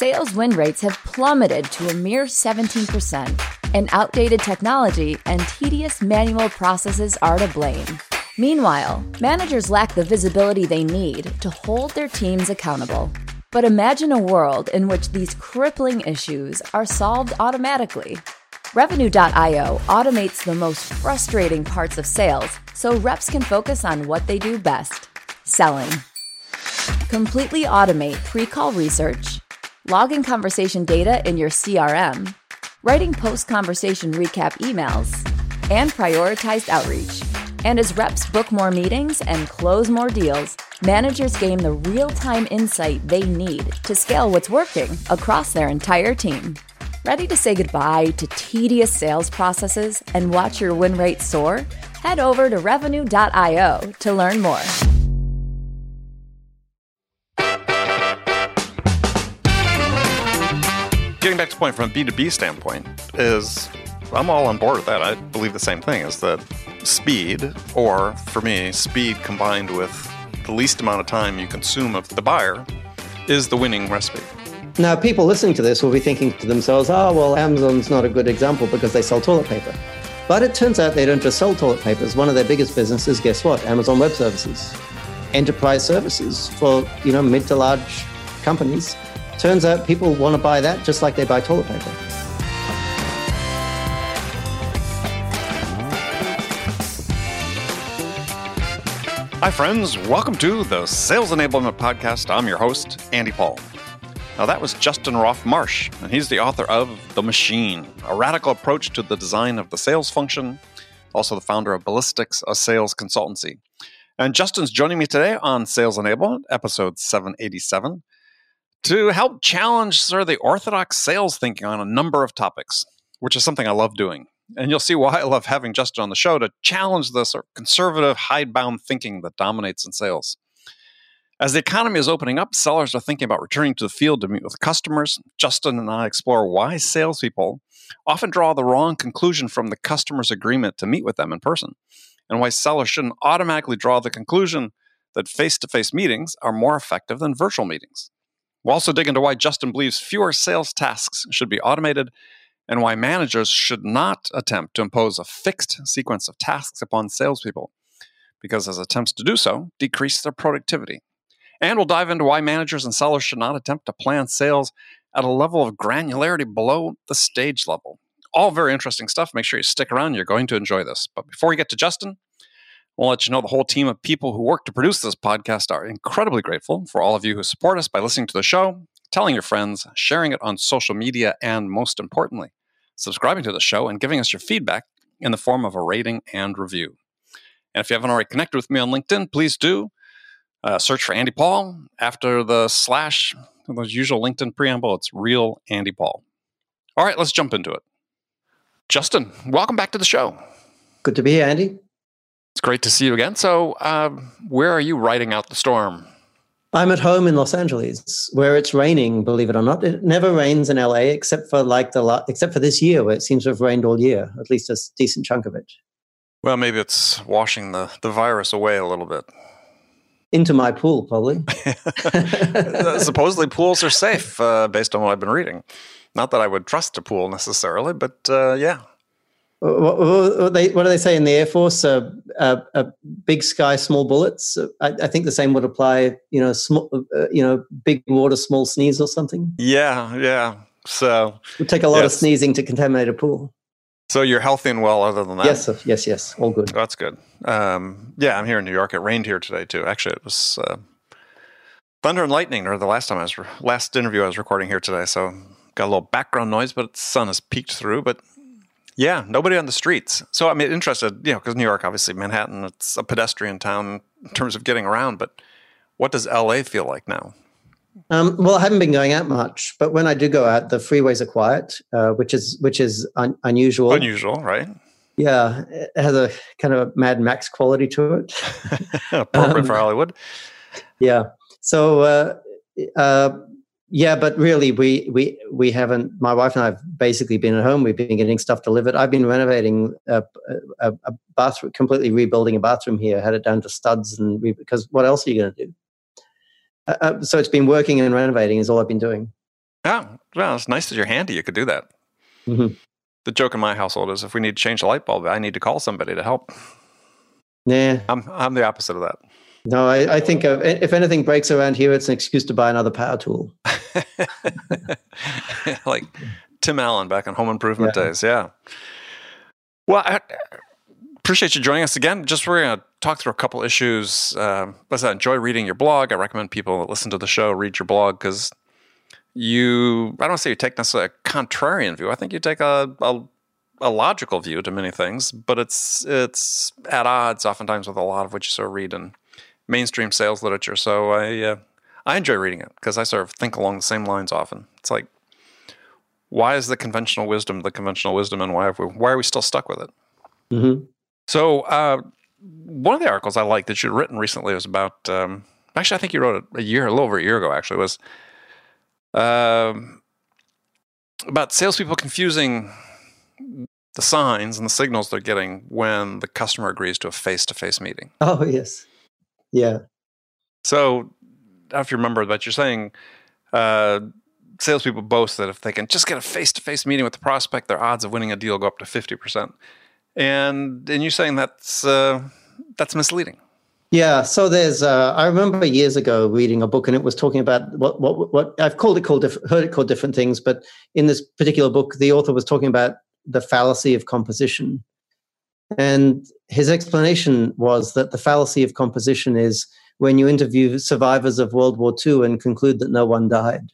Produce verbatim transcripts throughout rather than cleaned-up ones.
sales win rates have plummeted to a mere seventeen percent, and outdated technology and tedious manual processes are to blame. Meanwhile, managers lack the visibility they need to hold their teams accountable. But imagine a world in which these crippling issues are solved automatically. Revenue dot io automates the most frustrating parts of sales so reps can focus on what they do best: selling. Completely automate pre-call research, logging conversation data in your C R M, writing post-conversation recap emails, and prioritized outreach. And as reps book more meetings and close more deals, managers gain the real-time insight they need to scale what's working across their entire team. Ready to say goodbye to tedious sales processes and watch your win rate soar? Head over to Revenue dot io to learn more. Getting back to the point from a B two B standpoint is, I'm all on board with that. I believe the same thing, is that speed, or for me, speed combined with the least amount of time you consume of the buyer, is the winning recipe. Now, people listening to this will be thinking to themselves, oh, well, Amazon's not a good example because they sell toilet paper. But it turns out they don't just sell toilet papers. One of their biggest businesses, guess what? Amazon Web Services. Enterprise services for, you know, mid to large companies. Turns out people want to buy that just like they buy toilet paper. Hi, friends. Welcome to the Sales Enablement Podcast. I'm your host, Andy Paul. Now, that was Justin Roth Marsh, and he's the author of The Machine, a radical approach to the design of the sales function, also the founder of Ballistics, a sales consultancy. And Justin's joining me today on Sales Enablement, episode seven eighty-seven, to help challenge sort of the orthodox sales thinking on a number of topics, which is something I love doing. And you'll see why I love having Justin on the show, to challenge the sort of conservative, hidebound thinking that dominates in sales. As the economy is opening up, sellers are thinking about returning to the field to meet with customers. Justin and I explore why salespeople often draw the wrong conclusion from the customer's agreement to meet with them in person, and why sellers shouldn't automatically draw the conclusion that face-to-face meetings are more effective than virtual meetings. We'll also dig into why Justin believes fewer sales tasks should be automated, and why managers should not attempt to impose a fixed sequence of tasks upon salespeople, because as attempts to do so decrease their productivity. And we'll dive into why managers and sellers should not attempt to plan sales at a level of granularity below the stage level. All very interesting stuff. Make sure you stick around. You're going to enjoy this. But before we get to Justin, we'll let you know the whole team of people who work to produce this podcast are incredibly grateful for all of you who support us by listening to the show, telling your friends, sharing it on social media, and most importantly, subscribing to the show and giving us your feedback in the form of a rating and review. And if you haven't already connected with me on LinkedIn, please do. Uh, search for Andy Paul. After the slash, the usual LinkedIn preamble, it's real Andy Paul. All right, let's jump into it. Justin, welcome back to the show. Good to be here, Andy. It's great to see you again. So uh, where are you riding out the storm? I'm at home in Los Angeles, where it's raining, believe it or not. It never rains in L A, except for like the la- except for this year, where it seems to have rained all year, at least a decent chunk of it. Well, maybe it's washing the, the virus away a little bit. Into my pool, probably. Supposedly pools are safe, uh, based on what I've been reading. Not that I would trust a pool necessarily, but uh, yeah. What, what, they, what do they say in the Air Force? Uh, uh, uh, big sky, small bullets. I, I think the same would apply. You know, small. Uh, you know, big water, small sneeze, or something. Yeah, yeah. So it would take a lot yes. of sneezing to contaminate a pool. So you're healthy and well other than that? Yes, yes, yes. All good. That's good. Um, yeah, I'm here in New York. It rained here today, too. Actually, it was uh, thunder and lightning, or the last time I was, re- last interview I was recording here today. So got a little background noise, but the sun has peeked through. But yeah, nobody on the streets. So I'm interested, you know, because New York, obviously, Manhattan, it's a pedestrian town in terms of getting around. But what does L A feel like now? Um, well, I haven't been going out much, but when I do go out, the freeways are quiet, uh, which is which is un- unusual. Unusual, right? Yeah, it has a kind of a Mad Max quality to it. Appropriate um, for Hollywood. Yeah. So, uh, uh, yeah, but really, we we we haven't. My wife and I have basically been at home. We've been getting stuff delivered. I've been renovating a, a, a bathroom, completely rebuilding a bathroom here. Had it down to studs, and re- because what else are you going to do? Uh, so it's been working and renovating is all I've been doing. Yeah, well, it's nice that you're handy. You could do that. Mm-hmm. The joke in my household is if we need to change a light bulb, I need to call somebody to help. Yeah. I'm I'm the opposite of that. No, I, I think uh, if anything breaks around here, it's an excuse to buy another power tool. Like Tim Allen back in Home Improvement Yeah. days. Yeah. Well, I appreciate you joining us again. Just we're going to talk through a couple issues. Um, as I enjoy reading your blog, I recommend people that listen to the show read your blog because you, I don't say you take necessarily a contrarian view. I think you take a, a a logical view to many things, but it's it's at odds oftentimes with a lot of what you sort of read in mainstream sales literature. So I uh, I enjoy reading it because I sort of think along the same lines often. It's like, why is the conventional wisdom the conventional wisdom, and why have we, why are we still stuck with it? Mm-hmm. So uh, one of the articles I liked that you'd written recently was about, um, actually I think you wrote it a year, a little over a year ago actually, was um, about salespeople confusing the signs and the signals they're getting when the customer agrees to a face-to-face meeting. Oh, yes. Yeah. So I don't know if you remember, but you're saying uh, salespeople boast that if they can just get a face-to-face meeting with the prospect, their odds of winning a deal go up to fifty percent. And and you're saying that's uh, that's misleading. Yeah. So there's, uh, I remember years ago reading a book, and it was talking about what what what I've called it called diff- heard it called different things, but in this particular book, the author was talking about the fallacy of composition, and his explanation was that the fallacy of composition is when you interview survivors of World War Two and conclude that no one died.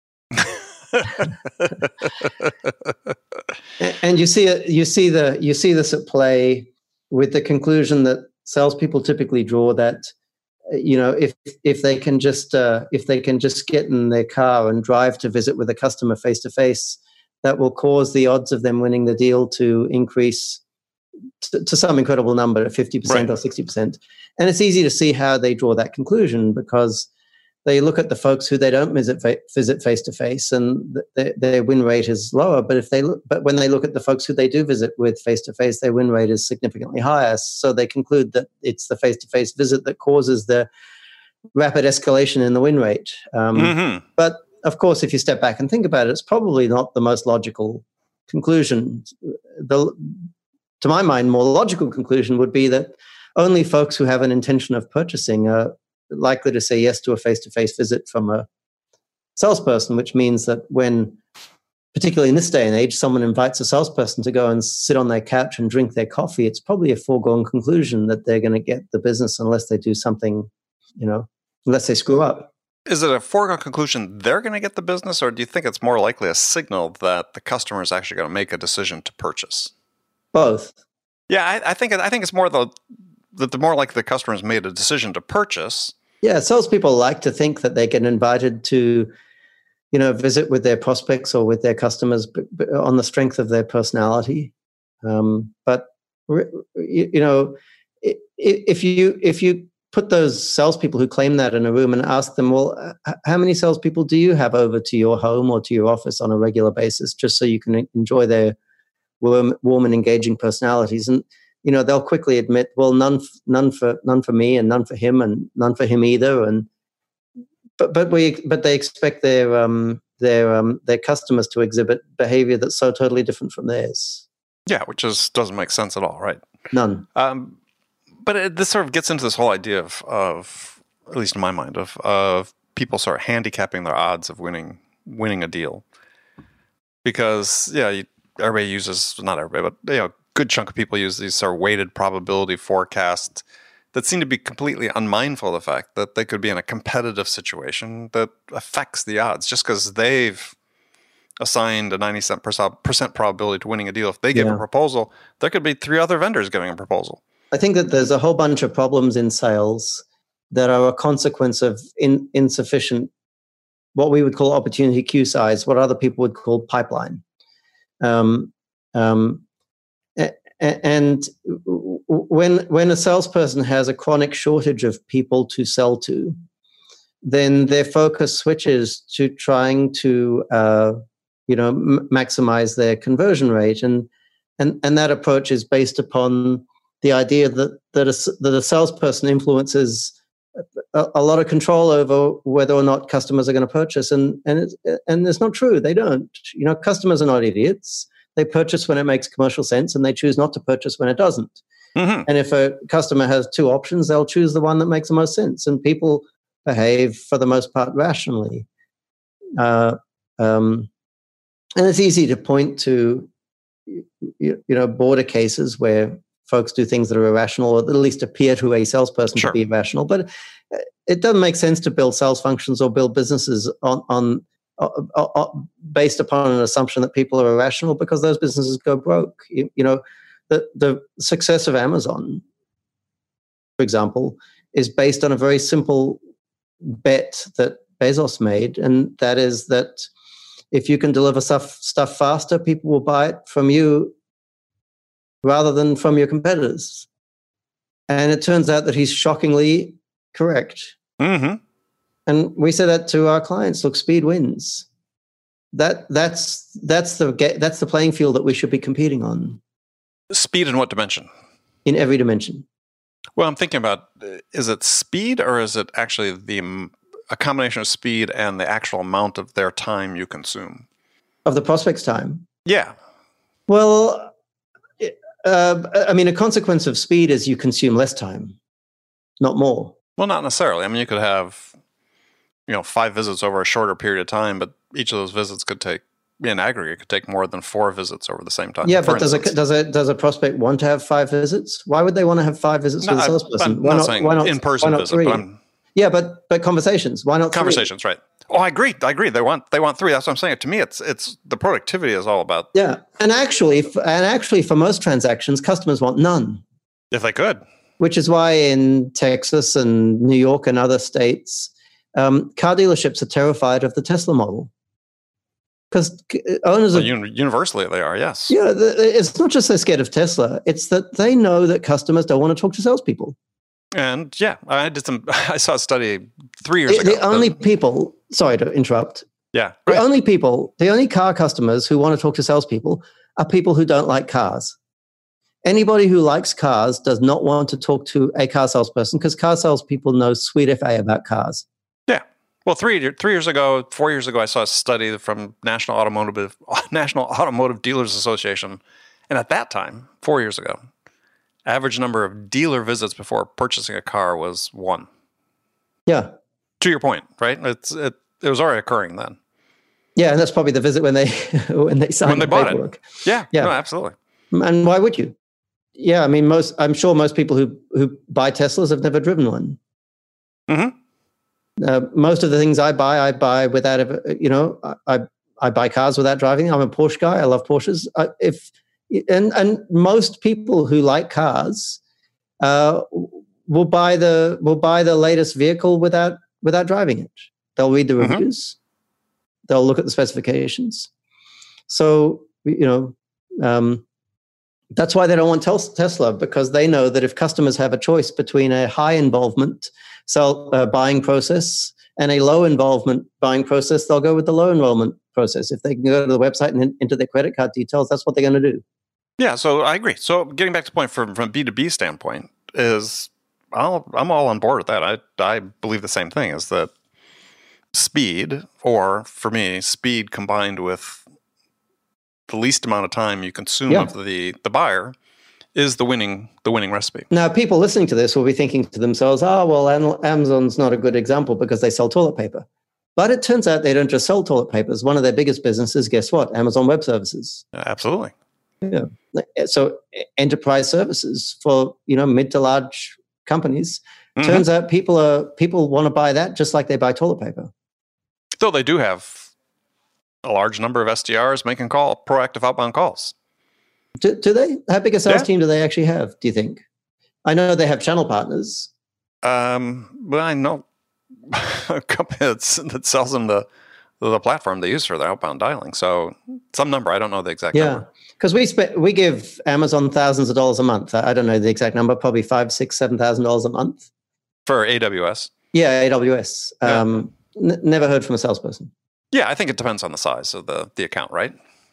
And you see it, you see the you see this at play with the conclusion that salespeople typically draw that, you know, if if they can just uh, if they can just get in their car and drive to visit with a customer face to face, that will cause the odds of them winning the deal to increase to, to some incredible number, fifty percent Right. or sixty percent. And it's easy to see how they draw that conclusion because they look at the folks who they don't visit visit face to face, and th- their win rate is lower. But if they look, but when they look at the folks who they do visit with face to face, their win rate is significantly higher. So they conclude that it's the face to face visit that causes the rapid escalation in the win rate. Um, Mm-hmm. But of course, if you step back and think about it, it's probably not the most logical conclusion. The, to my mind, more logical conclusion would be that only folks who have an intention of purchasing are likely to say yes to a face-to-face visit from a salesperson, which means that when, particularly in this day and age, someone invites a salesperson to go and sit on their couch and drink their coffee, it's probably a foregone conclusion that they're going to get the business unless they do something, you know, unless they screw up. Is it a foregone conclusion they're going to get the business, or do you think it's more likely a signal that the customer is actually going to make a decision to purchase? Both. Yeah, I, I think I think it's more the that the more likely the customer has made a decision to purchase. Yeah, salespeople like to think that they get invited to, you know, visit with their prospects or with their customers b- b- on the strength of their personality. Um, but you, you know, if you if you put those salespeople who claim that in a room and ask them, well, how many salespeople do you have over to your home or to your office on a regular basis, just so you can enjoy their warm, warm and engaging personalities? And you know, they'll quickly admit, well, none, none for, none for me, and none for him, and none for him either. And but but we but they expect their um their um their customers to exhibit behavior that's so totally different from theirs. Yeah, which just doesn't make sense at all, right? None. Um, but it, this sort of gets into this whole idea of, of at least in my mind, of of people sort of handicapping their odds of winning winning a deal, because yeah, you, everybody uses not everybody, but you know. Good chunk of people use these sort of weighted probability forecasts that seem to be completely unmindful of the fact that they could be in a competitive situation that affects the odds just because they've assigned a ninety percent probability to winning a deal. If they give Yeah. a proposal, there could be three other vendors giving a proposal. I think that there's a whole bunch of problems in sales that are a consequence of in, insufficient, what we would call opportunity queue size, what other people would call pipeline. Um, um, And when when a salesperson has a chronic shortage of people to sell to, then their focus switches to trying to uh, you know m- maximize their conversion rate, and and and that approach is based upon the idea that that a, that a salesperson influences a, a lot of control over whether or not customers are going to purchase, and and it's, and it's not true. They don't. You know, customers are not idiots. They purchase when it makes commercial sense, and they choose not to purchase when it doesn't. Mm-hmm. And if a customer has two options, they'll choose the one that makes the most sense. And people behave, for the most part, rationally. Uh, um, and it's easy to point to, you, you know, border cases where folks do things that are irrational, or at least appear to a salesperson sure. to be irrational. But it doesn't make sense to build sales functions or build businesses on, on uh, uh, based upon an assumption that people are irrational, because those businesses go broke. You, you know, the the success of Amazon, for example, is based on a very simple bet that Bezos made, and that is that if you can deliver stuff stuff faster, people will buy it from you rather than from your competitors. And it turns out that he's shockingly correct. Mm-hmm. And we say that to our clients: look, speed wins. That that's that's the that's the playing field that we should be competing on. Speed in what dimension? In every dimension. Well, I'm thinking about, is it speed, or is it actually the a combination of speed and the actual amount of their time you consume? Of the prospect's time? Yeah. Well, uh, I mean, a consequence of speed is you consume less time, not more. Well, not necessarily. I mean, you could have, you know, five visits over a shorter period of time, but each of those visits could take, in aggregate, could take more than four visits over the same time. Yeah, but does a, does a does a prospect want to have five visits? Why would they want to have five visits no, with a salesperson? I'm why not, not saying why not, in-person why not visit, three? but I'm... Yeah, but but conversations. Why not Conversations, three? Right. Oh, I agree. I agree. They want they want three. That's what I'm saying. To me, it's it's the productivity is all about. Yeah, and actually, and actually, for most transactions, customers want none. If they could. Which is why in Texas and New York and other states, um, car dealerships are terrified of the Tesla model. Because owners well, of... Universally, they are, yes. Yeah, it's not just they're scared of Tesla. It's that they know that customers don't want to talk to salespeople. And, yeah, I did some... I saw a study three years the, ago. The only that, people... Sorry to interrupt. Yeah. The right. only people... The only car customers who want to talk to salespeople are people who don't like cars. Anybody who likes cars does not want to talk to a car salesperson, because car salespeople know sweet F A about cars. Yeah. Well, three three years ago, four years ago, I saw a study from National Automotive National Automotive Dealers Association, and at that time, four years ago, average number of dealer visits before purchasing a car was one. Yeah. To your point, right? It's it it was already occurring then. Yeah, and that's probably the visit when they when they signed when they the bought paperwork. it. Yeah. Yeah. No, absolutely. And why would you? Yeah, I mean, most I'm sure most people who who buy Teslas have never driven one. Mm-hmm. Uh, most of the things I buy, I buy without, you know, I I buy cars without driving. I'm a Porsche guy. I love Porsches. I, if and and most people who like cars uh, will buy the will buy the latest vehicle without without driving it. They'll read the reviews. Mm-hmm. They'll look at the specifications. So you know, um, that's why they don't want tel- Tesla, because they know that if customers have a choice between a high involvement sell uh, buying process and a low involvement buying process, they'll go with the low enrollment process. If they can go to the website and in, enter their credit card details, that's what they're going to do. Yeah, so I agree. So getting back to the point from from B two B standpoint is, I'll, I'm all on board with that. I I believe the same thing, is that speed, or for me, speed combined with the least amount of time you consume yeah. of the, the buyer is the winning the winning recipe. Now, people listening to this will be thinking to themselves, oh, well, Amazon's not a good example because they sell toilet paper. But it turns out they don't just sell toilet papers. One of their biggest businesses, guess what? Amazon Web Services. Absolutely. Yeah. So enterprise services for, you know, mid to large companies. Mm-hmm. Turns out people are people want to buy that just like they buy toilet paper. Though they do have a large number of S D Rs making call proactive outbound calls. Do, do they? How big a sales yeah. team do they actually have, do you think? I know they have channel partners. Um, well, I know a company that's, that sells them the, the platform they use for their outbound dialing. So some number, I don't know the exact yeah. number. Yeah, because we, spe- we give Amazon thousands of dollars a month. I, I don't know the exact number, probably five, six, seven thousand dollars a month. For A W S? Yeah, A W S. Um, yeah. n- never heard from a salesperson. Yeah, I think it depends on the size of the, the account, right?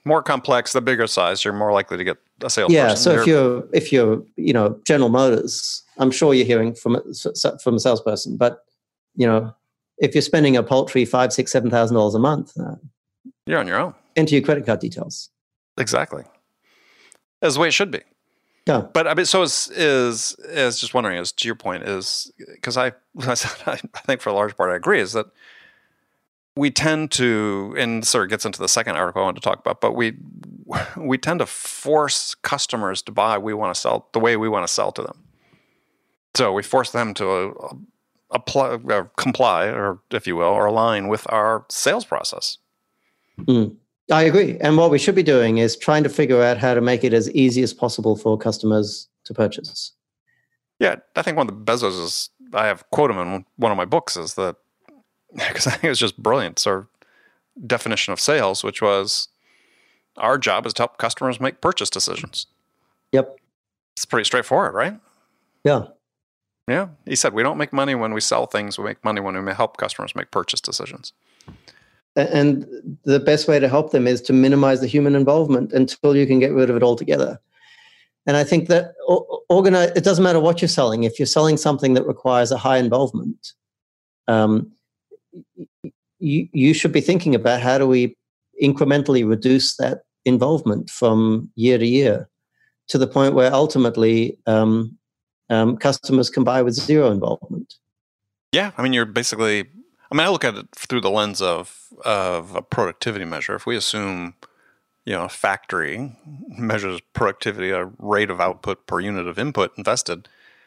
More complex, the bigger size, you're more likely to get a salesperson. Yeah. So if you're if you're you know General Motors, I'm sure you're hearing from a, from a salesperson. But you know, if you're spending a paltry five, six, seven thousand dollars a month, uh, you're on your own. Enter your credit card details. Exactly. As the way it should be. Yeah. But I mean, so is is is just wondering, is to your point, is because I I think for a large part I agree, is that we tend to, and sort of gets into the second article I wanted to talk about, but we we tend to force customers to buy we want to sell the way we want to sell to them. So we force them to uh, apply, uh, comply, or if you will, or align with our sales process. Mm. I agree. And what we should be doing is trying to figure out how to make it as easy as possible for customers to purchase. Yeah, I think one of the Bezos is, I have quote him in one of my books, is that, because I think it was just brilliant, sort of definition of sales, which was our job is to help customers make purchase decisions. Yep. It's pretty straightforward, right? Yeah. Yeah. He said, we don't make money when we sell things. We make money when we help customers make purchase decisions. And the best way to help them is to minimize the human involvement until you can get rid of it altogether. And I think that organize, it doesn't matter what you're selling. If you're selling something that requires a high involvement, um, you, you should be thinking about how do we incrementally reduce that involvement from year to year to the point where ultimately um, um, customers can buy with zero involvement. Yeah. I mean, you're basically, I mean, I look at it through the lens of of a productivity measure. If we assume, you know, a factory measures productivity, a rate of output per unit of input invested,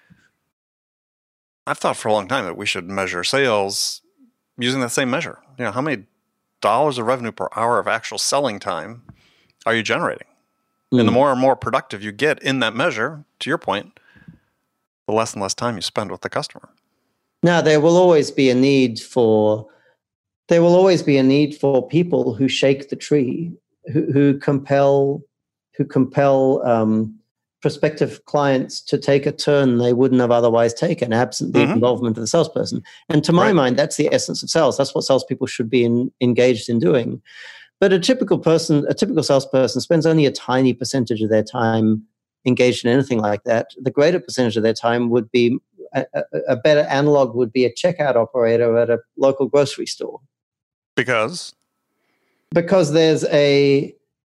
I've thought for a long time that we should measure sales using that same measure. You know, how many dollars of revenue per hour of actual selling time are you generating? Mm. And the more and more productive you get in that measure, to your point, the less and less time you spend with the customer. Now, there will always be a need for there will always be a need for people who shake the tree, who, who compel who compel um, prospective clients to take a turn they wouldn't have otherwise taken, absent the mm-hmm. involvement of the salesperson. And to my right. mind, that's the essence of sales. That's what salespeople should be in, engaged in doing. But a typical person, a typical salesperson, spends only a tiny percentage of their time engaged in anything like that. The greater percentage of their time would be a, a, a better analog would be a checkout operator at a local grocery store. Because? Because there's a,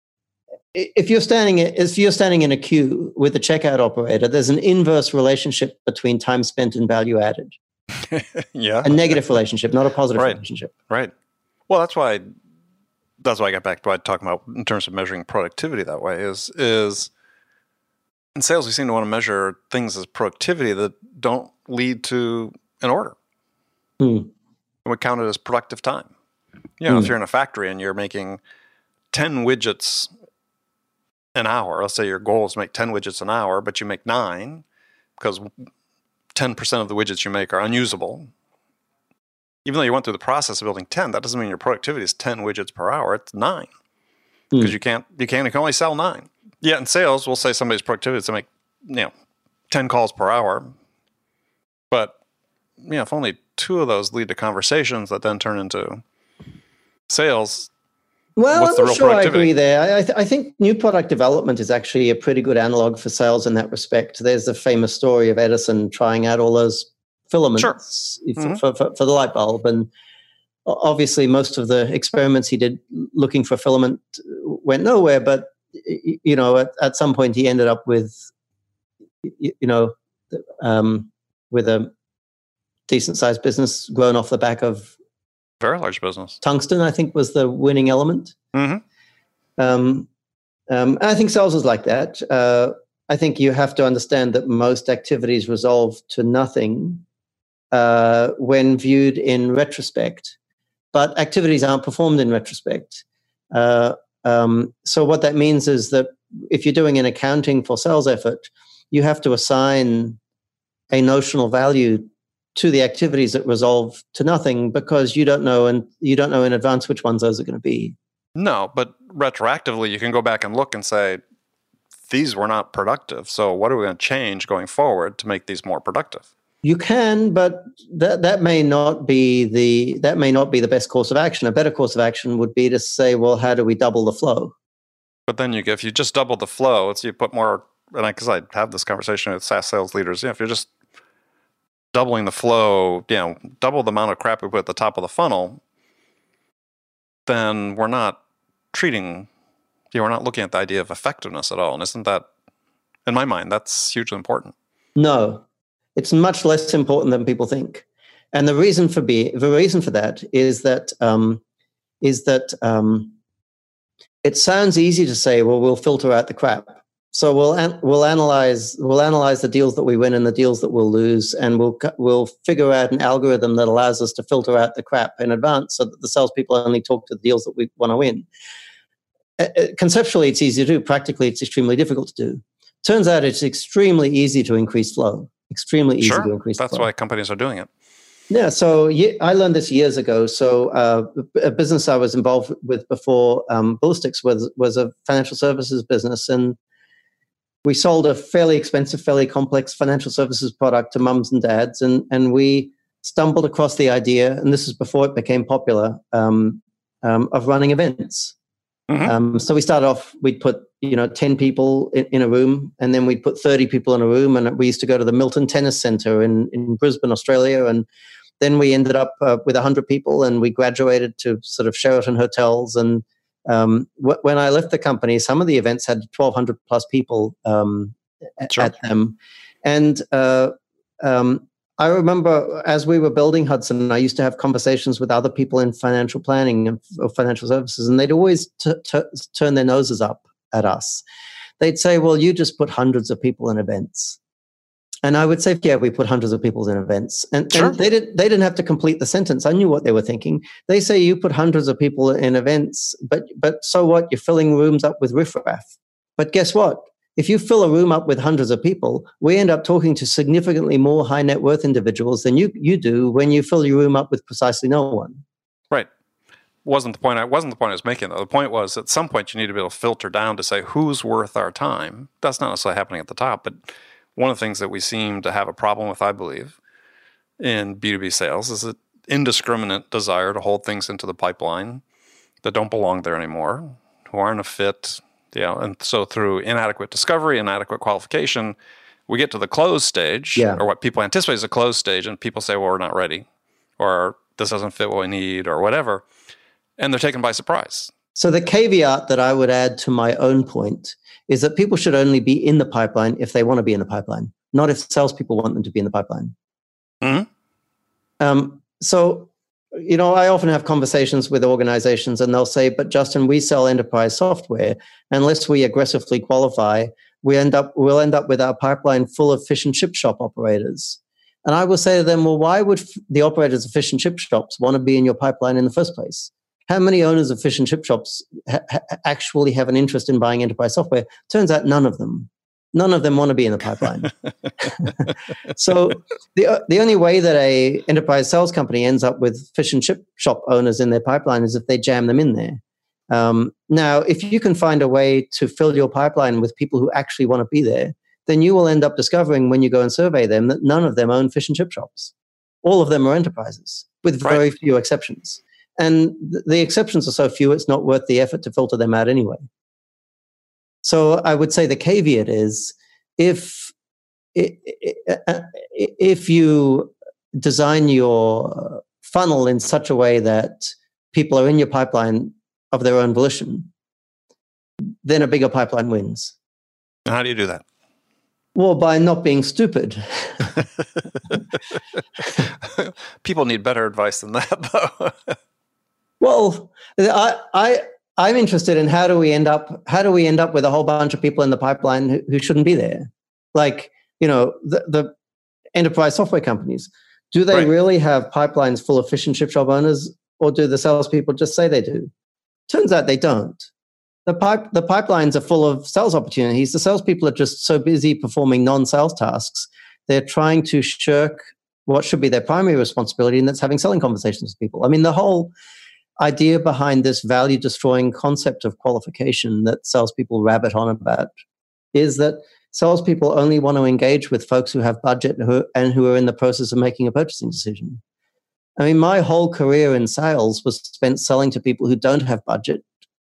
if you're standing if you're standing in a queue with a checkout operator, there's an inverse relationship between time spent and value added. Yeah. A negative relationship, not a positive right. relationship. Right. Well, that's why that's why I got back to what I talked about in terms of measuring productivity that way is is in sales we seem to want to measure things as productivity that don't lead to an order. Hmm. And we count it as productive time. You know, Hmm. if you're in a factory and you're making ten widgets an hour, let's say your goal is to make ten widgets an hour, but you make nine because ten percent of the widgets you make are unusable. Even though you went through the process of building ten, that doesn't mean your productivity is ten widgets per hour. It's nine because mm. you can't, you can't, you can only sell nine. Yeah, in sales, we'll say somebody's productivity is to make, you know, ten calls per hour. But, you know, if only two of those lead to conversations that then turn into sales, well, what's I'm the not real sure I productivity? agree there. I, th- I think new product development is actually a pretty good analog for sales in that respect. There's the famous story of Edison trying out all those filaments Sure. for, Mm-hmm. for, for, for the light bulb. And obviously most of the experiments he did looking for filament went nowhere. But, you know, at, at some point he ended up with, you know, um, with a decent-sized business grown off the back of Very large business. tungsten, I think, was the winning element. Mm-hmm. Um, um, and I think sales is like that. Uh, I think you have to understand that most activities resolve to nothing uh, when viewed in retrospect, but activities aren't performed in retrospect. Uh, um, so what that means is that if you're doing an accounting for sales effort, you have to assign a notional value to the activities that resolve to nothing because you don't know and you don't know in advance which ones those are going to be. No, but retroactively, you can go back and look and say, these were not productive. So what are we going to change going forward to make these more productive? You can, but that that may not be the that may not be the best course of action. A better course of action would be to say, well, how do we double the flow? But then you if you just double the flow, it's you put more. And I because I have this conversation with SaaS sales leaders. You know, if you're just doubling the flow, you know, double the amount of crap we put at the top of the funnel, then we're not treating. You know, we're not looking at the idea of effectiveness at all. And isn't that, in my mind, that's hugely important? No, it's much less important than people think. And the reason for be the reason for that is that um, is that um, it sounds easy to say, well, we'll filter out the crap. So we'll an- we'll analyze we'll analyze the deals that we win and the deals that we'll lose, and we'll we'll figure out an algorithm that allows us to filter out the crap in advance, so that the salespeople only talk to the deals that we want to win. Uh, conceptually, it's easy to do. Practically, it's extremely difficult to do. Turns out, it's extremely easy to increase flow. Extremely easy sure. to increase. That's flow. why companies are doing it. Yeah, so I learned this years ago. So uh, a business I was involved with before um, Ballistics was was a financial services business, and we sold a fairly expensive, fairly complex financial services product to mums and dads, and and we stumbled across the idea, and this is before it became popular, um, um, of running events. Mm-hmm. Um, so we started off, we'd put, you know, ten people in, in a room, and then we'd put thirty people in a room, and we used to go to the Milton Tennis Centre in, in Brisbane, Australia, and then we ended up uh, with one hundred people, and we graduated to sort of Sheraton hotels. And um, w- when I left the company, some of the events had twelve hundred plus people um, sure. at them. And uh, um, I remember as we were building Hudson, I used to have conversations with other people in financial planning and or financial services, and they'd always t- t- turn their noses up at us. They'd say, well, you just put hundreds of people in events. And I would say, yeah, we put hundreds of people in events. And, sure. and they, did, they didn't have to complete the sentence. I knew what they were thinking. They say you put hundreds of people in events, but but so what? You're filling rooms up with riffraff. But guess what? If you fill a room up with hundreds of people, we end up talking to significantly more high net worth individuals than you you do when you fill your room up with precisely no one. Right. Wasn't the point I wasn't the point I was making though. The point was at some point you need to be able to filter down to say who's worth our time. That's not necessarily happening at the top, but one of the things that we seem to have a problem with, I believe, in B two B sales is an indiscriminate desire to hold things into the pipeline that don't belong there anymore, who aren't a fit. You know, and so through inadequate discovery, inadequate qualification, we get to the close stage, yeah. or what people anticipate is a close stage, and people say, well, we're not ready, or this doesn't fit what we need, or whatever, and they're taken by surprise. So the caveat that I would add to my own point is that people should only be in the pipeline if they want to be in the pipeline, not if salespeople want them to be in the pipeline. Mm-hmm. Um, so... You know, I often have conversations with organizations and they'll say, but Justin, we sell enterprise software. Unless we aggressively qualify, we end up, we'll end up with our pipeline full of fish and chip shop operators. And I will say to them, well, why would the operators of fish and chip shops want to be in your pipeline in the first place? How many owners of fish and chip shops ha- ha- actually have an interest in buying enterprise software? Turns out none of them. None of them want to be in the pipeline. So the the only way that a enterprise sales company ends up with fish and chip shop owners in their pipeline is if they jam them in there. Um, now, if you can find a way to fill your pipeline with people who actually want to be there, then you will end up discovering when you go and survey them that none of them own fish and chip shops. All of them are enterprises, with very right. few exceptions. And th- the exceptions are so few, it's not worth the effort to filter them out anyway. So I would say the caveat is if if you design your funnel in such a way that people are in your pipeline of their own volition, then a bigger pipeline wins. How do you do that? Well, by not being stupid. People need better advice than that, though. Well, I, I I'm interested in how do we end up how do we end up with a whole bunch of people in the pipeline who, who shouldn't be there? Like, you know, the, the enterprise software companies. Do they right. really have pipelines full of fish and chip shop owners, or do the salespeople just say they do? Turns out they don't. The pipe the pipelines are full of sales opportunities. The salespeople are just so busy performing non-sales tasks. They're trying to shirk what should be their primary responsibility, and that's having selling conversations with people. I mean, the whole idea behind this value-destroying concept of qualification that salespeople rabbit on about is that salespeople only want to engage with folks who have budget and who, and who are in the process of making a purchasing decision. I mean, my whole career in sales was spent selling to people who don't have budget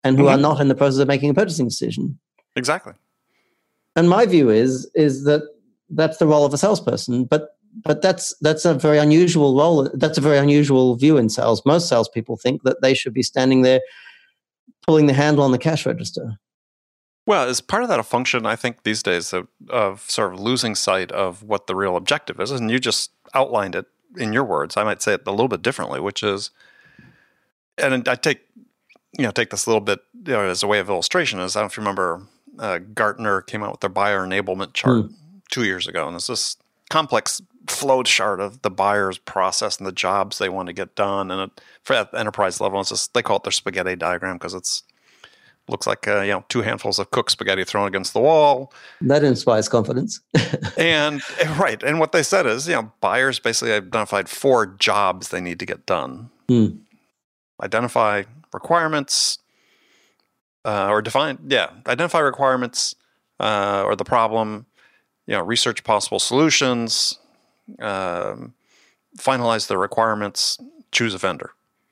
and who mm-hmm. are not in the process of making a purchasing decision. Exactly. And my view is is that that's the role of a salesperson, but but that's that's a very unusual role. That's a very unusual view in sales. Most salespeople think that they should be standing there pulling the handle on the cash register. Well, is part of that a function, I think, these days of, of sort of losing sight of what the real objective is? And you just outlined it in your words. I might say it a little bit differently, which is, and I take, you know, take this a little bit, you know, as a way of illustration. Is I don't know if you remember, uh, Gartner came out with their buyer enablement chart mm. two years ago, and it's this complex flow chart of the buyer's process and the jobs they want to get done. And it, for at the enterprise level, it's just, they call it their spaghetti diagram because it's looks like uh, you know two handfuls of cooked spaghetti thrown against the wall. That inspires confidence. and right, and what they said is, you know, buyers basically identified four jobs they need to get done. Mm. Identify requirements, uh, or define, yeah, identify requirements uh, or the problem. You know, research possible solutions, um, finalize the requirements, choose a vendor.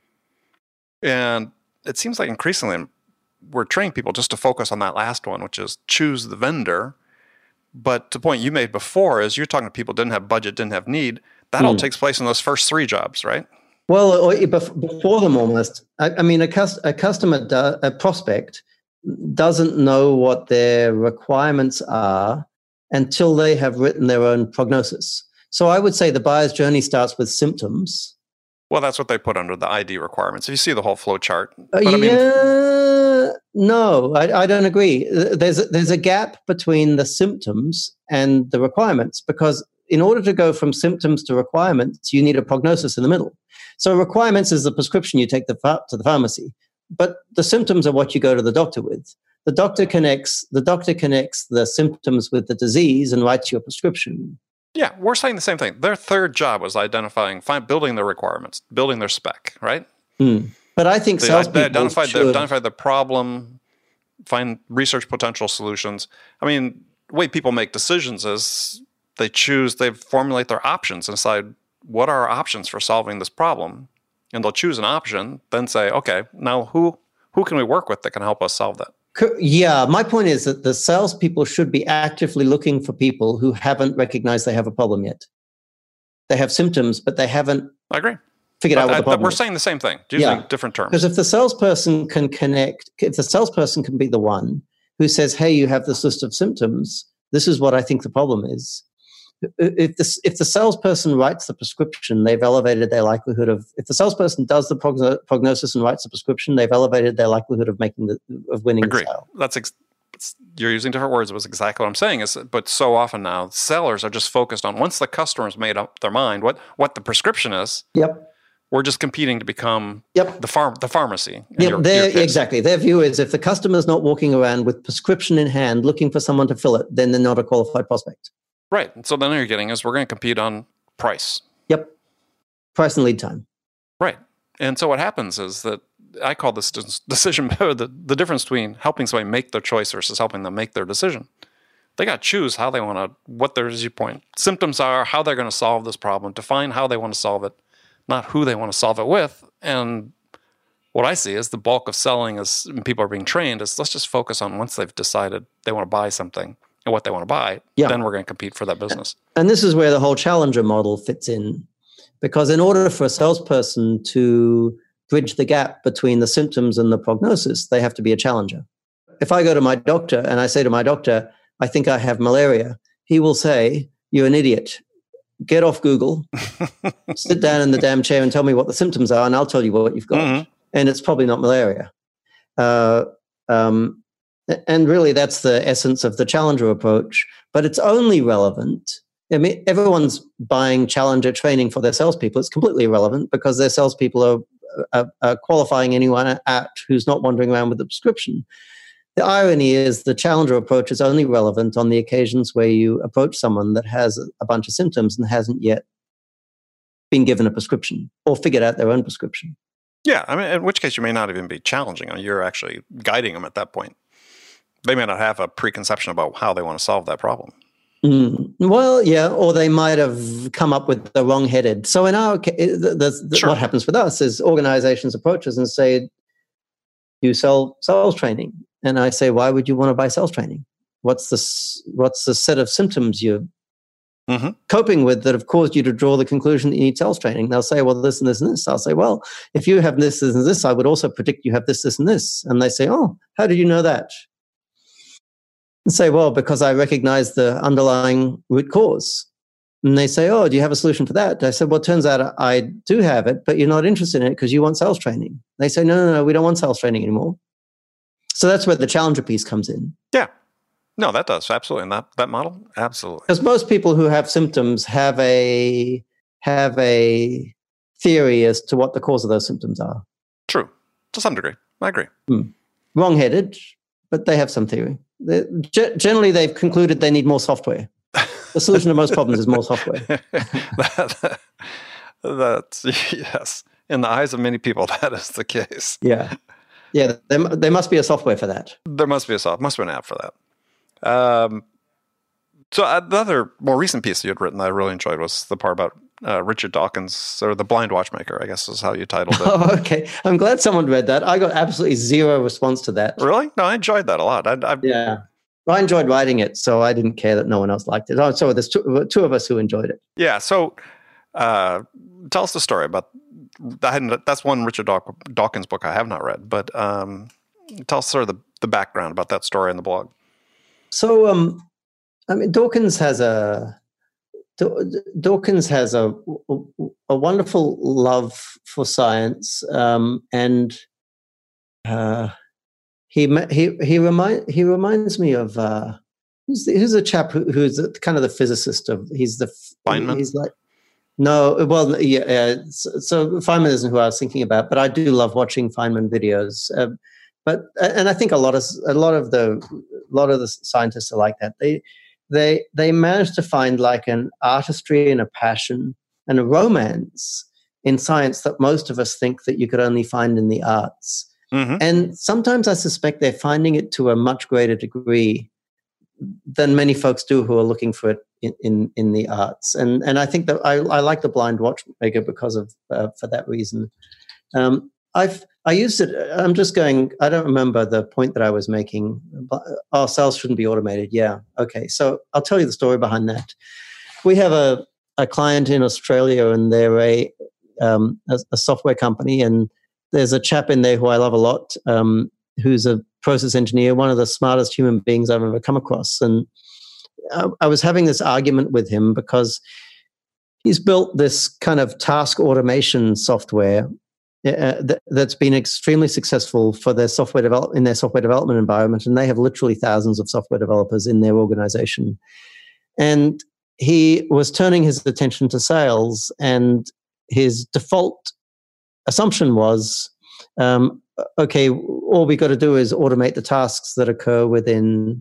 And it seems like increasingly we're training people just to focus on that last one, which is choose the vendor. But the point you made before is you're talking to people who didn't have budget, didn't have need. That mm. all takes place in those first three jobs, right? Well, before them almost. I, I mean, a, cus- a customer, do- a prospect doesn't know what their requirements are until they have written their own prognosis. So I would say the buyer's journey starts with symptoms. Well, that's what they put under the I D requirements. If you see the whole flow chart. But, uh, yeah, I mean, no, I, I don't agree. There's a, there's a gap between the symptoms and the requirements, because in order to go from symptoms to requirements, you need a prognosis in the middle. So requirements is the prescription you take the, to the pharmacy, but the symptoms are what you go to the doctor with. The doctor connects the doctor connects the symptoms with the disease and writes you a prescription. Yeah, we're saying the same thing. Their third job was identifying, find, building their requirements, building their spec, right? Mm. But I think they, salespeople they identified, should... they identified the problem, find research potential solutions. I mean, the way people make decisions is they choose, they formulate their options and decide what are our options for solving this problem, and they'll choose an option, then say, okay, now who who can we work with that can help us solve that? Yeah, my point is that the salespeople should be actively looking for people who haven't recognized they have a problem yet. They have symptoms, but they haven't I agree. figured but out what I, the problem We're is. saying the same thing, using yeah. different terms. Because if the salesperson can connect, if the salesperson can be the one who says, hey, you have this list of symptoms, this is what I think the problem is. If the, if the salesperson writes the prescription, they've elevated their likelihood of, if the salesperson does the progno- prognosis and writes the prescription, they've elevated their likelihood of making the, of winning Agree. the sale. That's ex- you're using different words. It was exactly what I'm saying. Is but so often now sellers are just focused on once the customer's made up their mind what what the prescription is. Yep. We're just competing to become yep. the farm the pharmacy. Yep. Your, their, your exactly. Their view is if the customer's not walking around with prescription in hand looking for someone to fill it, then they're not a qualified prospect. Right. And so then you're getting is we're going to compete on price. Yep. Price and lead time. Right. And so what happens is that I call this decision the, the difference between helping somebody make their choice versus helping them make their decision. They got to choose how they want to, what their, as you point, symptoms are, how they're going to solve this problem, define how they want to solve it, not who they want to solve it with. And what I see is the bulk of selling is, and people are being trained, is let's just focus on once they've decided they want to buy something and what they want to buy, yeah. then we're going to compete for that business. And this is where the whole challenger model fits in. Because in order for a salesperson to bridge the gap between the symptoms and the prognosis, they have to be a challenger. If I go to my doctor and I say to my doctor, I think I have malaria, he will say, you're an idiot. Get off Google, sit down in the damn chair and tell me what the symptoms are, and I'll tell you what you've got. Mm-hmm. And it's probably not malaria. Uh, um, and really, that's the essence of the challenger approach. But it's only relevant. I mean, everyone's buying challenger training for their salespeople. It's completely irrelevant because their salespeople are, are, are qualifying anyone out who's not wandering around with a prescription. The irony is the challenger approach is only relevant on the occasions where you approach someone that has a bunch of symptoms and hasn't yet been given a prescription or figured out their own prescription. Yeah, I mean, in which case you may not even be challenging them. You're actually guiding them at that point. They may not have a preconception about how they want to solve that problem. Mm. Well, yeah, or they might have come up with the wrong-headed. So in our case, the, the, sure. what happens with us is organizations approach us and say, you sell sales training. And I say, why would you want to buy sales training? What's the, what's the set of symptoms you're mm-hmm. coping with that have caused you to draw the conclusion that you need sales training? They'll say, well, this and this and this. I'll say, well, if you have this, this and this, I would also predict you have this, this and this. And they say, oh, how did you know that? And say, well, because I recognize the underlying root cause. And they say, oh, do you have a solution for that? I said, well, it turns out I do have it, but you're not interested in it because you want sales training. They say, no, no, no, we don't want sales training anymore. So that's where the challenger piece comes in. Yeah. No, that does. Absolutely. And that, that model, absolutely. Because most people who have symptoms have a have a theory as to what the cause of those symptoms are. True. To some degree. I agree. Hmm. Wrong-headed, but they have some theory. G- generally, they've concluded they need more software. The solution to most problems is more software. that, that's, yes. In the eyes of many people, that is the case. Yeah. Yeah, there, there must be a software for that. There must be a soft, must be an app for that. Um, so uh, the other more recent piece you had written that I really enjoyed was the part about uh, Richard Dawkins, or The Blind Watchmaker, I guess is how you titled it. Oh, okay. I'm glad someone read that. I got absolutely zero response to that. Really? No, I enjoyed that a lot. I, I, yeah. Well, I enjoyed writing it, so I didn't care that no one else liked it. Oh, so there's two, two of us who enjoyed it. Yeah. So uh, tell us the story about, I hadn't, that's one Richard Daw- Dawkins book I have not read, but um, tell us sort of the, the background about that story in the blog. So, um, I mean, Dawkins has a Dawkins has a a wonderful love for science, um, and uh, he he he remind he reminds me of uh, who's the, who's a chap who, who's kind of the physicist of he's the Feynman. He's like no, well, yeah. Uh, so, so Feynman isn't who I was thinking about, but I do love watching Feynman videos. Uh, but and I think a lot of a lot of the a lot of the scientists are like that. They they they manage to find like an artistry and a passion and a romance in science that most of us think that you could only find in the arts. Mm-hmm. And sometimes I suspect they're finding it to a much greater degree than many folks do who are looking for it in, in, in the arts. And and I think that I, I like The Blind Watchmaker because of uh, for that reason. Um, I've I used it. I'm just going. I don't remember the point that I was making. Oh, sales shouldn't be automated. Yeah. Okay. So I'll tell you the story behind that. We have a, a client in Australia, and they're a, um, a a software company, and there's a chap in there who I love a lot, um, who's a process engineer, one of the smartest human beings I've ever come across. And I, I was having this argument with him because he's built this kind of task automation software Uh, th- that's been extremely successful for their software develop in their software development environment, and they have literally thousands of software developers in their organization. And he was turning his attention to sales, and his default assumption was, um, okay, all we got to do is automate the tasks that occur within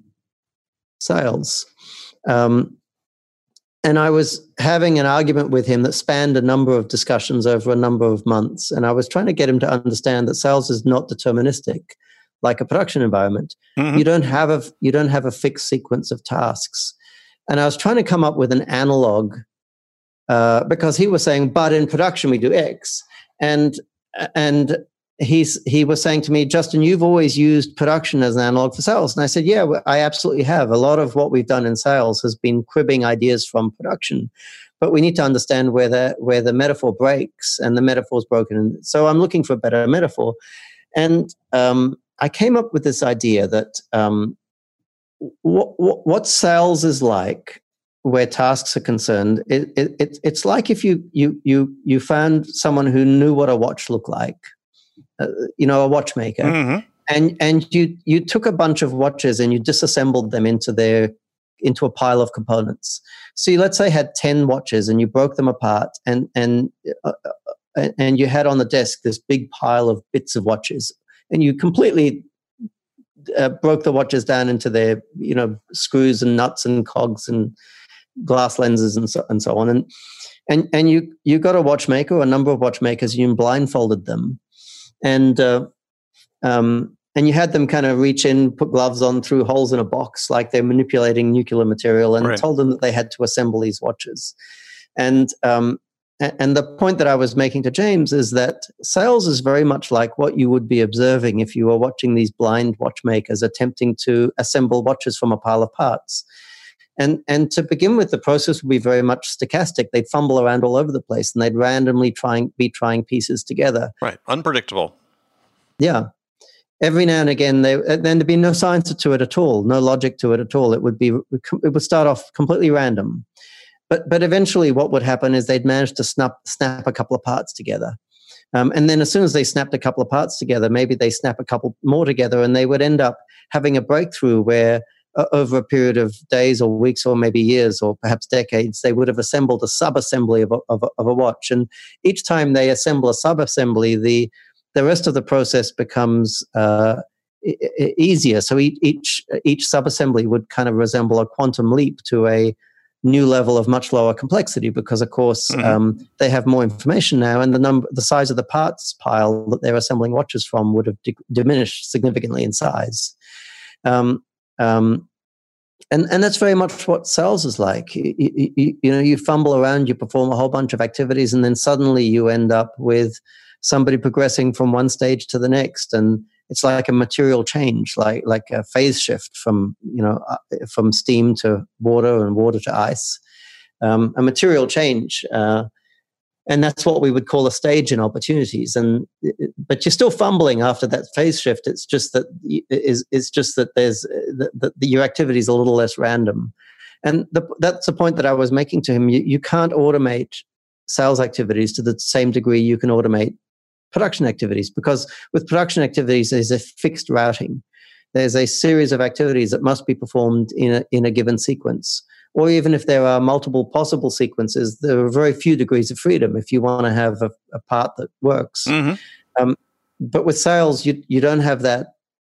sales. Um, And I was having an argument with him that spanned a number of discussions over a number of months. And I was trying to get him to understand that sales is not deterministic, like a production environment. Mm-hmm. You don't have a you don't have a fixed sequence of tasks. And I was trying to come up with an analog uh, because he was saying, but in production we do X. And and he's he was saying to me, Justin, you've always used production as an analog for sales. And I said, yeah, I absolutely have. A lot of what we've done in sales has been cribbing ideas from production, but we need to understand where the where the metaphor breaks, and the metaphor is broken. So I'm looking for a better metaphor. And um, I came up with this idea that um, what, what, what sales is like where tasks are concerned. It, it, it, it's like if you you you you found someone who knew what a watch looked like. Uh, you know, a watchmaker, mm-hmm. and and you you took a bunch of watches and you disassembled them into their into a pile of components. So you, let's say, had ten watches, and you broke them apart, and and uh, and you had on the desk this big pile of bits of watches, and you completely uh, broke the watches down into their, you know, screws and nuts and cogs and glass lenses and so and so on, and and and you you got a watchmaker, a number of watchmakers, you blindfolded them. And uh, um, and you had them kind of reach in, put gloves on through holes in a box, like they're manipulating nuclear material, and right. told them that they had to assemble these watches. And um, and the point that I was making to James is that sales is very much like what you would be observing if you were watching these blind watchmakers attempting to assemble watches from a pile of parts. And and to begin with, the process would be very much stochastic. They'd fumble around all over the place, and they'd randomly try, be trying pieces together. Right, unpredictable. Yeah. Every now and again, they, then there'd be no science to it at all, no logic to it at all. It would be it would start off completely random. But but eventually what would happen is they'd manage to snap, snap a couple of parts together. Um, and then as soon as they snapped a couple of parts together, maybe they snap a couple more together, and they would end up having a breakthrough where uh, over a period of days or weeks or maybe years or perhaps decades, they would have assembled a sub-assembly of a, of a, of a watch. And each time they assemble a sub-assembly, the, the rest of the process becomes uh, e- easier. So each, each, each sub-assembly would kind of resemble a quantum leap to a new level of much lower complexity, because of course mm-hmm. um, they have more information now, and the number, the size of the parts pile that they're assembling watches from would have d- diminished significantly in size. Um, um, and and that's very much what sales is like. You, you, you know, you fumble around, you perform a whole bunch of activities, and then suddenly you end up with somebody progressing from one stage to the next, and it's like a material change, like like a phase shift from you know uh, from steam to water and water to ice, um, a material change, uh, and that's what we would call a stage in opportunities. And but you're still fumbling after that phase shift. It's just that is it's just that there's that the, the, your activity is a little less random, and the, that's the point that I was making to him. You you can't automate sales activities to the same degree you can automate production activities, because with production activities, there's a fixed routing. There's a series of activities that must be performed in a, in a given sequence. Or even if there are multiple possible sequences, there are very few degrees of freedom if you want to have a, a part that works. Mm-hmm. Um, but with sales, you you don't have that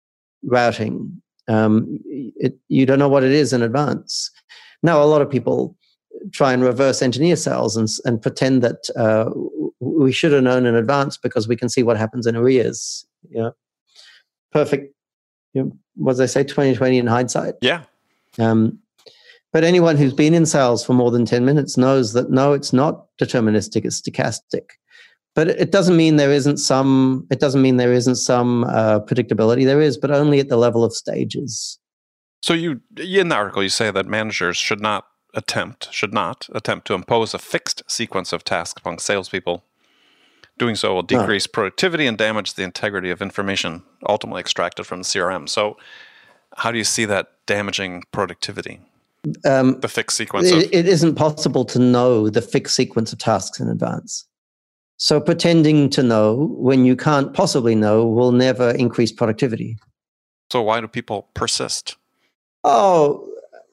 routing. Um, it, you don't know what it is in advance. Now, a lot of people try and reverse engineer sales and, and pretend that uh, we should have known in advance because we can see what happens in arrears. You know, perfect. You know, what did I say? twenty twenty in hindsight. Yeah. Um, but anyone who's been in sales for more than ten minutes knows that no, it's not deterministic; it's stochastic. But it doesn't mean there isn't some. It doesn't mean there isn't some uh, predictability. There is, but only at the level of stages. So you, in the article, you say that managers should not attempt should not attempt to impose a fixed sequence of tasks among salespeople. Doing so will decrease no. productivity and damage the integrity of information ultimately extracted from the C R M. So how do you see that damaging productivity? Um, the fixed sequence it, of... It isn't possible to know the fixed sequence of tasks in advance. So pretending to know when you can't possibly know will never increase productivity. So why do people persist? Oh,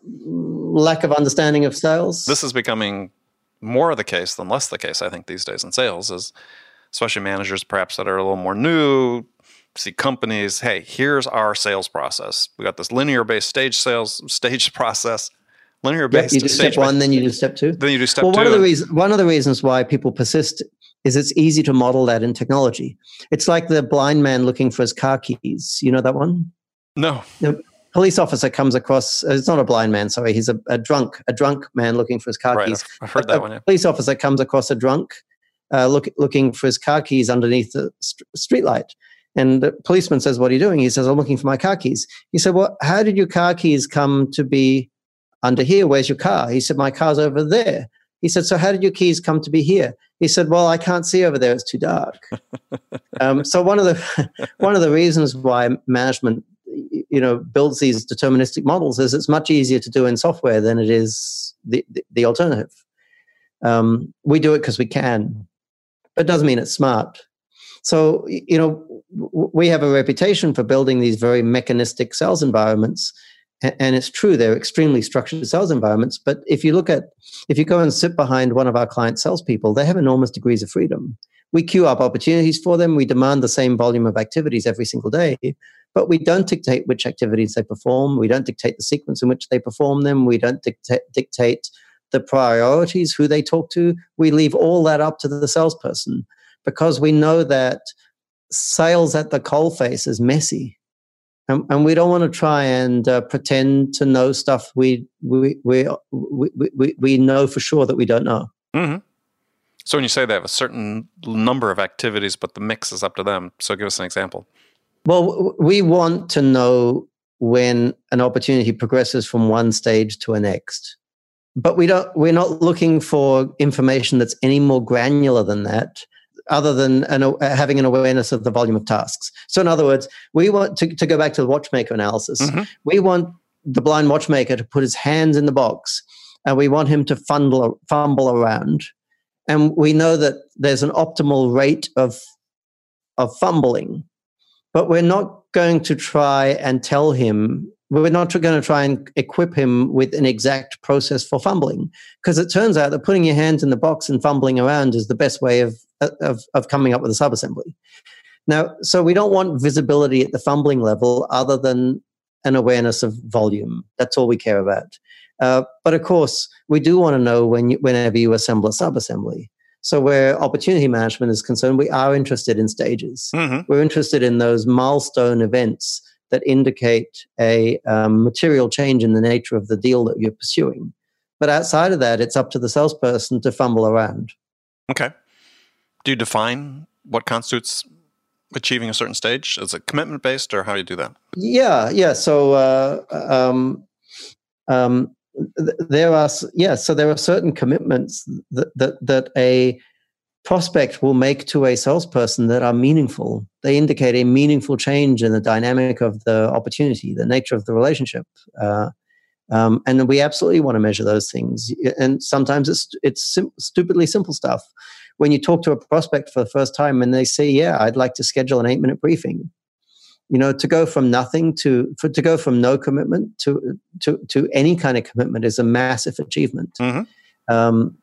lack of understanding of sales. This is becoming more of the case than less the case, I think, these days in sales, is especially managers perhaps that are a little more new, see companies, hey, here's our sales process. We got this linear-based stage sales, stage process, linear-based. Yep, you do step one, then you do step two. Then you do step well, two. One of, the reason, one of the reasons why people persist is it's easy to model that in technology. It's like the blind man looking for his car keys. You know that one? No. The police officer comes across, it's not a blind man, sorry, he's a, a drunk, a drunk man looking for his car right, keys. I've heard a, that a one, yeah. Police officer comes across a drunk uh, look, looking for his car keys underneath the st- streetlight. And the policeman says, what are you doing? He says, I'm looking for my car keys. He said, well, how did your car keys come to be under here? Where's your car? He said, my car's over there. He said, so how did your keys come to be here? He said, well, I can't see over there. It's too dark. um, so one of the one of the reasons why management, you know, builds these deterministic models is it's much easier to do in software than it is the, the, the alternative. Um, we do it because we can, but it doesn't mean it's smart. So, you know, we have a reputation for building these very mechanistic sales environments. And it's true, they're extremely structured sales environments. But if you look at, if you go and sit behind one of our client salespeople, they have enormous degrees of freedom. We queue up opportunities for them. We demand the same volume of activities every single day. But we don't dictate which activities they perform. We don't dictate the sequence in which they perform them. We don't dictate, dictate the priorities, who they talk to. We leave all that up to the salesperson because we know that sales at the coalface is messy. And, and we don't want to try and uh, pretend to know stuff we we, we we we we know for sure that we don't know. Mm-hmm. So when you say they have a certain number of activities, but the mix is up to them, so give us an example. Well, we want to know when an opportunity progresses from one stage to a next. But we don't, we're not looking for information that's any more granular than that, other than an, having an awareness of the volume of tasks. So in other words, we want to, to go back to the watchmaker analysis. Mm-hmm. We want the blind watchmaker to put his hands in the box, and we want him to fumble, fumble around. And we know that there's an optimal rate of, of fumbling, but we're not going to try and tell him, we're not going to try and equip him with an exact process for fumbling, because it turns out that putting your hands in the box and fumbling around is the best way of, of, of coming up with a subassembly. Now, so we don't want visibility at the fumbling level other than an awareness of volume. That's all we care about. Uh, but of course, we do want to know when you, whenever you assemble a subassembly. So where opportunity management is concerned, we are interested in stages. Mm-hmm. We're interested in those milestone events that indicate a um, material change in the nature of the deal that you're pursuing. But outside of that, it's up to the salesperson to fumble around. Okay. Do you define what constitutes achieving a certain stage? Is it commitment-based, or how do you do that? Yeah, yeah. So uh, um, um, th- there are, yeah, so there are certain commitments that, that, that a prospect will make to a salesperson that are meaningful. They indicate a meaningful change in the dynamic of the opportunity, the nature of the relationship. Uh, um, and we absolutely want to measure those things. And sometimes it's it's sim- stupidly simple stuff. When you talk to a prospect for the first time and they say, yeah, I'd like to schedule an eight-minute briefing. You know, to go from nothing to for, to go from no commitment to to to any kind of commitment is a massive achievement. Mm-hmm. Um,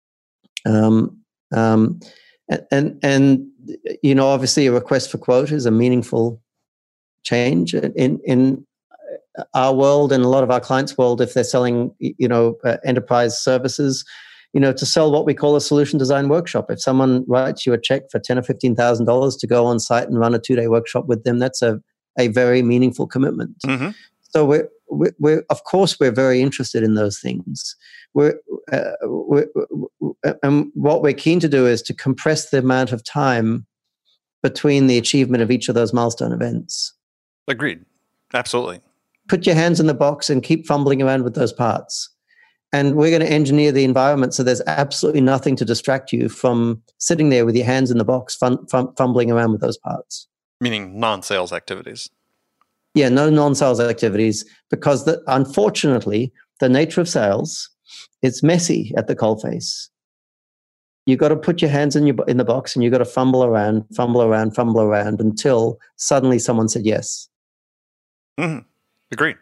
um, Um, and, and, you know, obviously a request for quote is a meaningful change in, in our world and a lot of our clients' world. If they're selling, you know, uh, enterprise services, you know, to sell what we call a solution design workshop. If someone writes you a check for ten thousand or fifteen thousand dollars to go on site and run a two day workshop with them, that's a, a very meaningful commitment. Mm-hmm. So we're, we're, we're, of course, we're very interested in those things. We're, uh, we're, and what we're keen to do is to compress the amount of time between the achievement of each of those milestone events. Agreed. Absolutely. Put your hands in the box and keep fumbling around with those parts. And we're going to engineer the environment so there's absolutely nothing to distract you from sitting there with your hands in the box, fun, fum, fumbling around with those parts. Meaning non-sales activities. Yeah, no non-sales activities, because the, unfortunately, the nature of sales, it's messy at the coalface. You've got to put your hands in your in the box and you've got to fumble around, fumble around, fumble around until suddenly someone said yes. Mm-hmm. Agreed.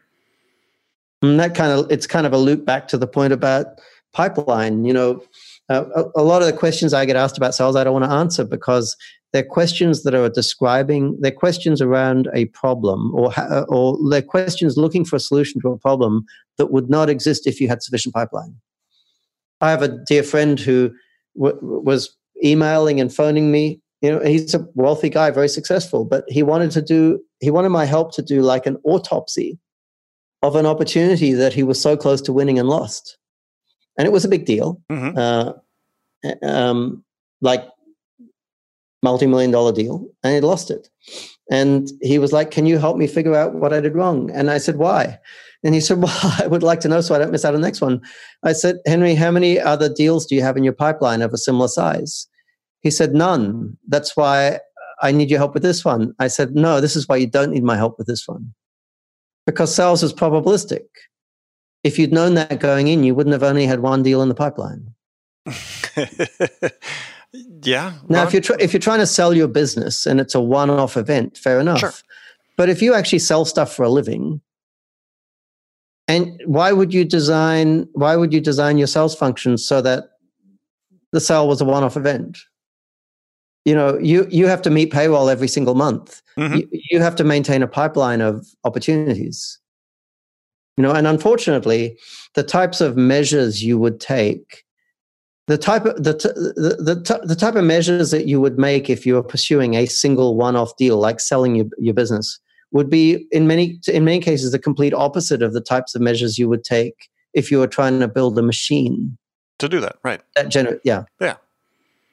And that kind of, it's kind of a loop back to the point about pipeline. You know, uh, a, a lot of the questions I get asked about sales, I don't want to answer because they're questions that are describing, they're questions around a problem, or or they're questions looking for a solution to a problem that would not exist if you had sufficient pipeline. I have a dear friend who w- was emailing and phoning me. You know, he's a wealthy guy, very successful, but he wanted to do, he wanted my help to do like an autopsy of an opportunity that he was so close to winning and lost. And it was a big deal. Mm-hmm. Uh, um, like, multi-million dollar deal, and he lost it. And he was like, can you help me figure out what I did wrong? And I said, why? And he said, well, I would like to know so I don't miss out on the next one. I said, Henry, how many other deals do you have in your pipeline of a similar size? He said, none. That's why I need your help with this one. I said, no, this is why you don't need my help with this one. Because sales is probabilistic. If you'd known that going in, you wouldn't have only had one deal in the pipeline. Yeah. Now, well, if you're tr- if you're trying to sell your business and it's a one-off event, fair enough. Sure. But if you actually sell stuff for a living, and why would you design why would you design your sales function so that the sale was a one-off event? You know, you you have to meet payroll every single month. Mm-hmm. You, you have to maintain a pipeline of opportunities. You know, and unfortunately, the types of measures you would take. The type of the, the the the type of measures that you would make if you were pursuing a single one-off deal, like selling your, your business, would be in many in many cases the complete opposite of the types of measures you would take if you were trying to build a machine to do that. Right. That gener- yeah. Yeah.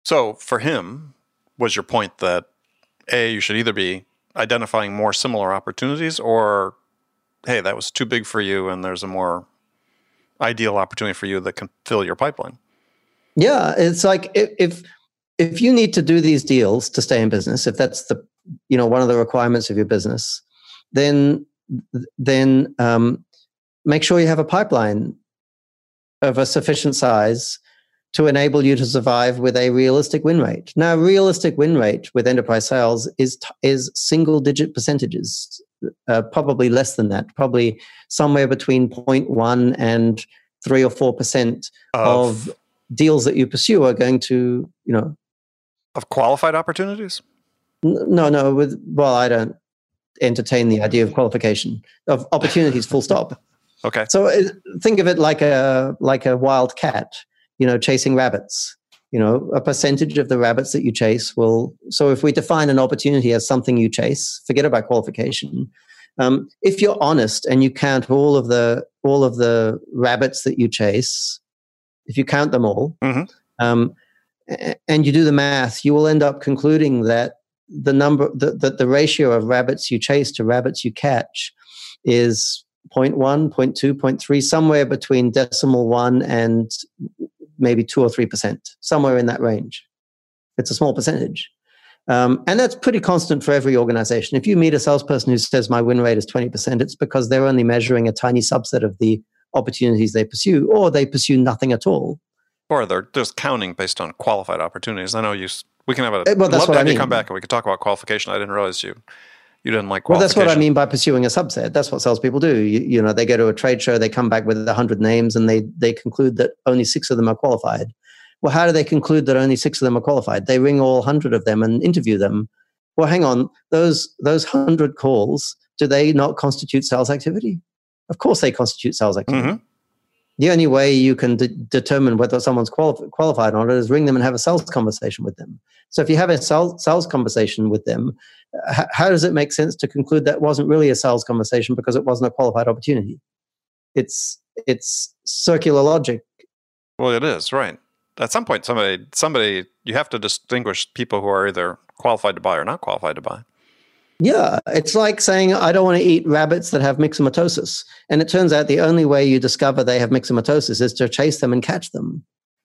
So for him, was your point that, A, you should either be identifying more similar opportunities, or, hey, that was too big for you and there's a more ideal opportunity for you that can fill your pipeline? Yeah, it's like if, if if you need to do these deals to stay in business, if that's the you know one of the requirements of your business, then then um, make sure you have a pipeline of a sufficient size to enable you to survive with a realistic win rate. Now, realistic win rate with enterprise sales is is single digit percentages, uh, probably less than that, probably somewhere between zero point one and three or four percent of, of deals that you pursue are going to, you know, of qualified opportunities. N- no, no. With well, I don't entertain the idea of qualification of opportunities. Full stop. Okay. So uh, think of it like a like a wild cat, you know, chasing rabbits. You know, a percentage of the rabbits that you chase will. So if we define an opportunity as something you chase, forget about qualification. Um, if you're honest and you count all of the all of the rabbits that you chase, if you count them all, mm-hmm. um, and you do the math, you will end up concluding that the number, the, the, the ratio of rabbits you chase to rabbits you catch is zero point one, zero point two, zero point three, somewhere between decimal one and maybe two or three percent, somewhere in that range. It's a small percentage. Um, and that's pretty constant for every organization. If you meet a salesperson who says my win rate is twenty percent, it's because they're only measuring a tiny subset of the opportunities they pursue, or they pursue nothing at all. Or they're just counting based on qualified opportunities. I know you. We can have a. Well, that's love what to I have mean. you come back and we could talk about qualification. I didn't realize you. You didn't like qualification. Well, that's what I mean by pursuing a subset. That's what salespeople do. You, you know, they go to a trade show, they come back with a hundred names, and they they conclude that only six of them are qualified. Well, how do they conclude that only six of them are qualified? They ring all hundred of them and interview them. Well, hang on, those those hundred calls, do they not constitute sales activity? Of course, they constitute sales activity. Mm-hmm. The only way you can de- determine whether someone's quali- qualified or not is ring them and have a sales conversation with them. So if you have a sales, sales conversation with them, h- how does it make sense to conclude that wasn't really a sales conversation because it wasn't a qualified opportunity? It's it's circular logic. Well, it is, right. At some point, somebody, somebody, you have to distinguish people who are either qualified to buy or not qualified to buy. Yeah, it's like saying, I don't want to eat rabbits that have myxomatosis. And it turns out the only way you discover they have myxomatosis is to chase them and catch them.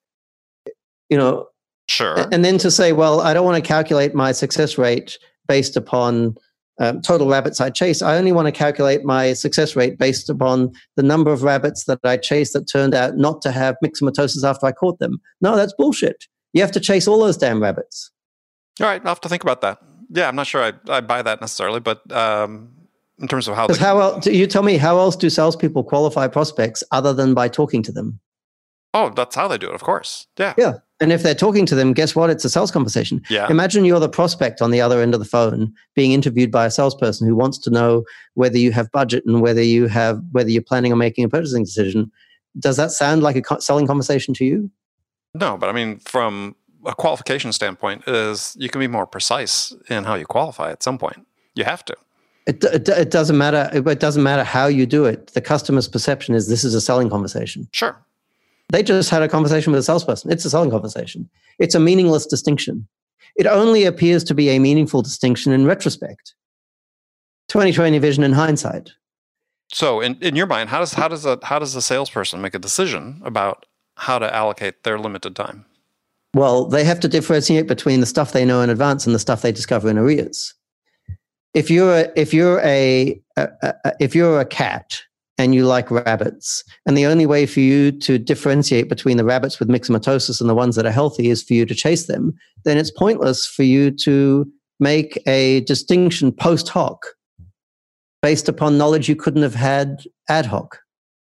You know, sure. And then to say, well, I don't want to calculate my success rate based upon um, total rabbits I chase. I only want to calculate my success rate based upon the number of rabbits that I chased that turned out not to have myxomatosis after I caught them. No, that's bullshit. You have to chase all those damn rabbits. All right, I'll have to think about that. Yeah, I'm not sure I, I buy that necessarily, but um, in terms of how... Because how else, you tell me, how else do salespeople qualify prospects other than by talking to them? Oh, that's how they do it, of course. Yeah. Yeah. And if they're talking to them, guess what? It's a sales conversation. Yeah. Imagine you're the prospect on the other end of the phone being interviewed by a salesperson who wants to know whether you have budget and whether you have whether you're planning on making a purchasing decision. Does that sound like a co- selling conversation to you? No, but I mean, from a qualification standpoint, is you can be more precise in how you qualify at some point. You have to. It, it, it doesn't matter. It doesn't matter how you do it. The customer's perception is this is a selling conversation. Sure. They just had a conversation with a salesperson. It's a selling conversation. It's a meaningless distinction. It only appears to be a meaningful distinction in retrospect. twenty twenty vision in hindsight. So, in, in your mind, how does how does a how does a salesperson make a decision about how to allocate their limited time? Well, they have to differentiate between the stuff they know in advance and the stuff they discover in arrears. If you're a, if you're a, a, a if you're a cat and you like rabbits, and the only way for you to differentiate between the rabbits with myxomatosis and the ones that are healthy is for you to chase them, then it's pointless for you to make a distinction post hoc based upon knowledge you couldn't have had ad hoc.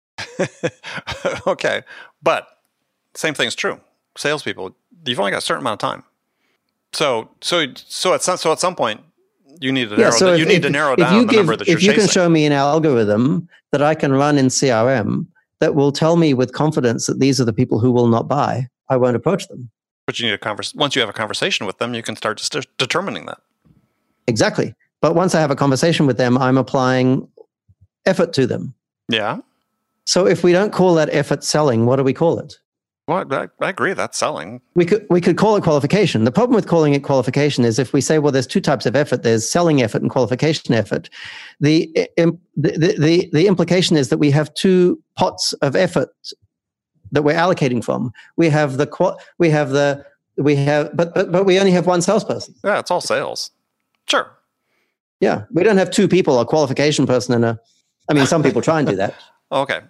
Okay, but same thing's true. Salespeople, you've only got a certain amount of time. So, so, so at some, so at some point, you need to narrow. Yeah, so the, if, you need if, to narrow down the give, number that you're chasing. If you can show me an algorithm that I can run in C R M that will tell me with confidence that these are the people who will not buy, I won't approach them. But you need a convers. Once you have a conversation with them, you can start st- determining that. Exactly. But once I have a conversation with them, I'm applying effort to them. Yeah. So if we don't call that effort selling, what do we call it? Well, I, I agree. That's selling. We could we could call it qualification. The problem with calling it qualification is if we say, well, there's two types of effort. There's selling effort and qualification effort. The the the, the implication is that we have two pots of effort that we're allocating from. We have the we have the we have, but but but we only have one salesperson. Yeah, it's all sales. Sure. Yeah, we don't have two people, a qualification person and a. I mean, some people try and do that. Okay.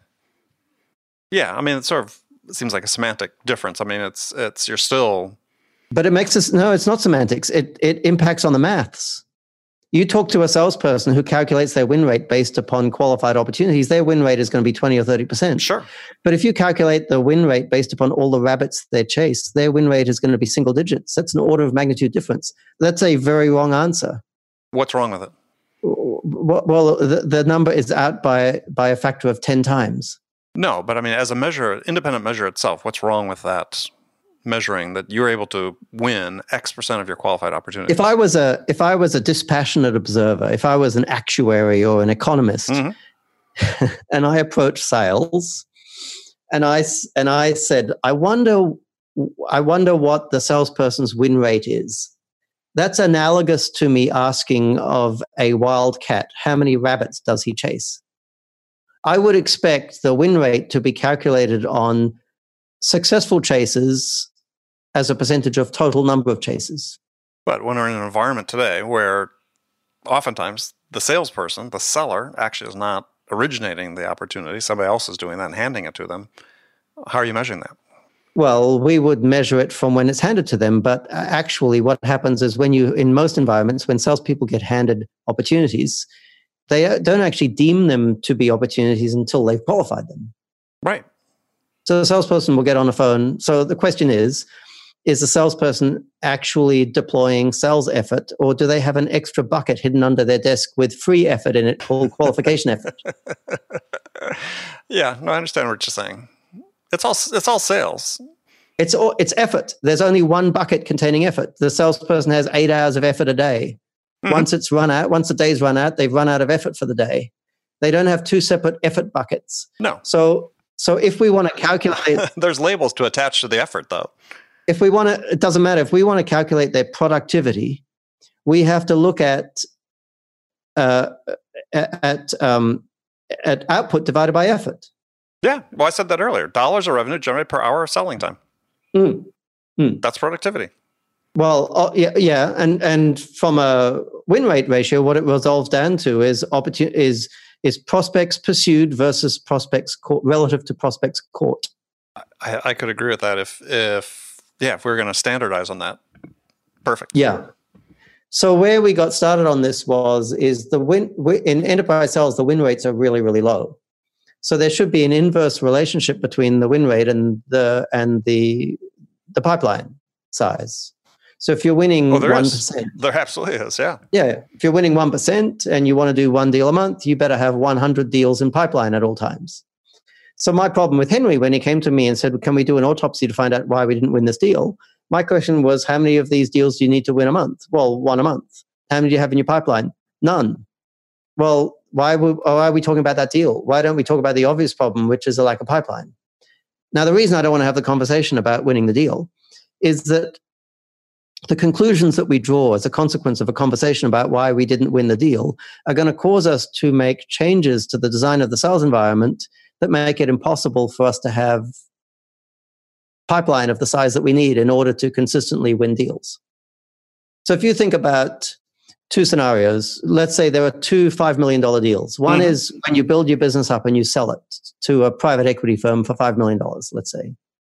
Yeah, I mean, it sort of seems like a semantic difference. I mean, it's it's you're still. But it makes us no. It's not semantics. It it impacts on the maths. You talk to a salesperson who calculates their win rate based upon qualified opportunities. Their win rate is going to be twenty or thirty percent. Sure. But if you calculate the win rate based upon all the rabbits they chase, their win rate is going to be single digits. That's an order of magnitude difference. That's a very wrong answer. What's wrong with it? Well, the, the number is out by by a factor of ten times. No, but I mean, as a measure, independent measure itself, what's wrong with that measuring that you're able to win X percent of your qualified opportunities? If I was a if I was a dispassionate observer, if I was an actuary or an economist, mm-hmm. and I approached sales, and I and I said, I wonder, I wonder what the salesperson's win rate is. That's analogous to me asking of a wild cat, how many rabbits does he chase? I would expect the win rate to be calculated on successful chases as a percentage of total number of chases. But when we're in an environment today where oftentimes the salesperson, the seller, actually is not originating the opportunity, somebody else is doing that and handing it to them, how are you measuring that? Well, we would measure it from when it's handed to them. But actually what happens is when you, in most environments, when salespeople get handed opportunities, they don't actually deem them to be opportunities until they've qualified them. Right. So the salesperson will get on the phone. So the question is, is the salesperson actually deploying sales effort, or do they have an extra bucket hidden under their desk with free effort in it called qualification effort? Yeah, no, I understand what you're saying. It's all it's all sales. It's all, it's effort. There's only one bucket containing effort. The salesperson has eight hours of effort a day. Mm-hmm. Once it's run out, once the day's run out, they've run out of effort for the day. They don't have two separate effort buckets. No. So so if we want to calculate, there's labels to attach to the effort, though. If we want to, it doesn't matter. If we want to calculate their productivity, we have to look at uh, at um, at output divided by effort. Yeah, well, I said that earlier. Dollars of revenue generated per hour of selling time. Mm. Mm. That's productivity. Well, uh, yeah, yeah, and and from a win rate ratio, what it resolves down to is opportunity is is prospects pursued versus prospects caught relative to prospects caught. I, I could agree with that. If if yeah, if we were going to standardize on that, perfect. Yeah. So where we got started on this was is the win in enterprise sales, the win rates are really really low. So there should be an inverse relationship between the win rate and the and the the pipeline size. So if you're winning well, there one is. percent, there absolutely is, yeah. Yeah, if you're winning one percent and you want to do one deal a month, you better have one hundred deals in pipeline at all times. So my problem with Henry, when he came to me and said, can we do an autopsy to find out why we didn't win this deal? My question was, how many of these deals do you need to win a month? Well, one a month. How many do you have in your pipeline? None. Well, why, why are we talking about that deal? Why don't we talk about the obvious problem, which is a lack of pipeline? Now, the reason I don't want to have the conversation about winning the deal is that the conclusions that we draw as a consequence of a conversation about why we didn't win the deal are going to cause us to make changes to the design of the sales environment that make it impossible for us to have pipeline of the size that we need in order to consistently win deals. So if you think about two scenarios, let's say there are two five million dollars deals. One mm-hmm. is when you build your business up and you sell it to a private equity firm for five million dollars, let's say.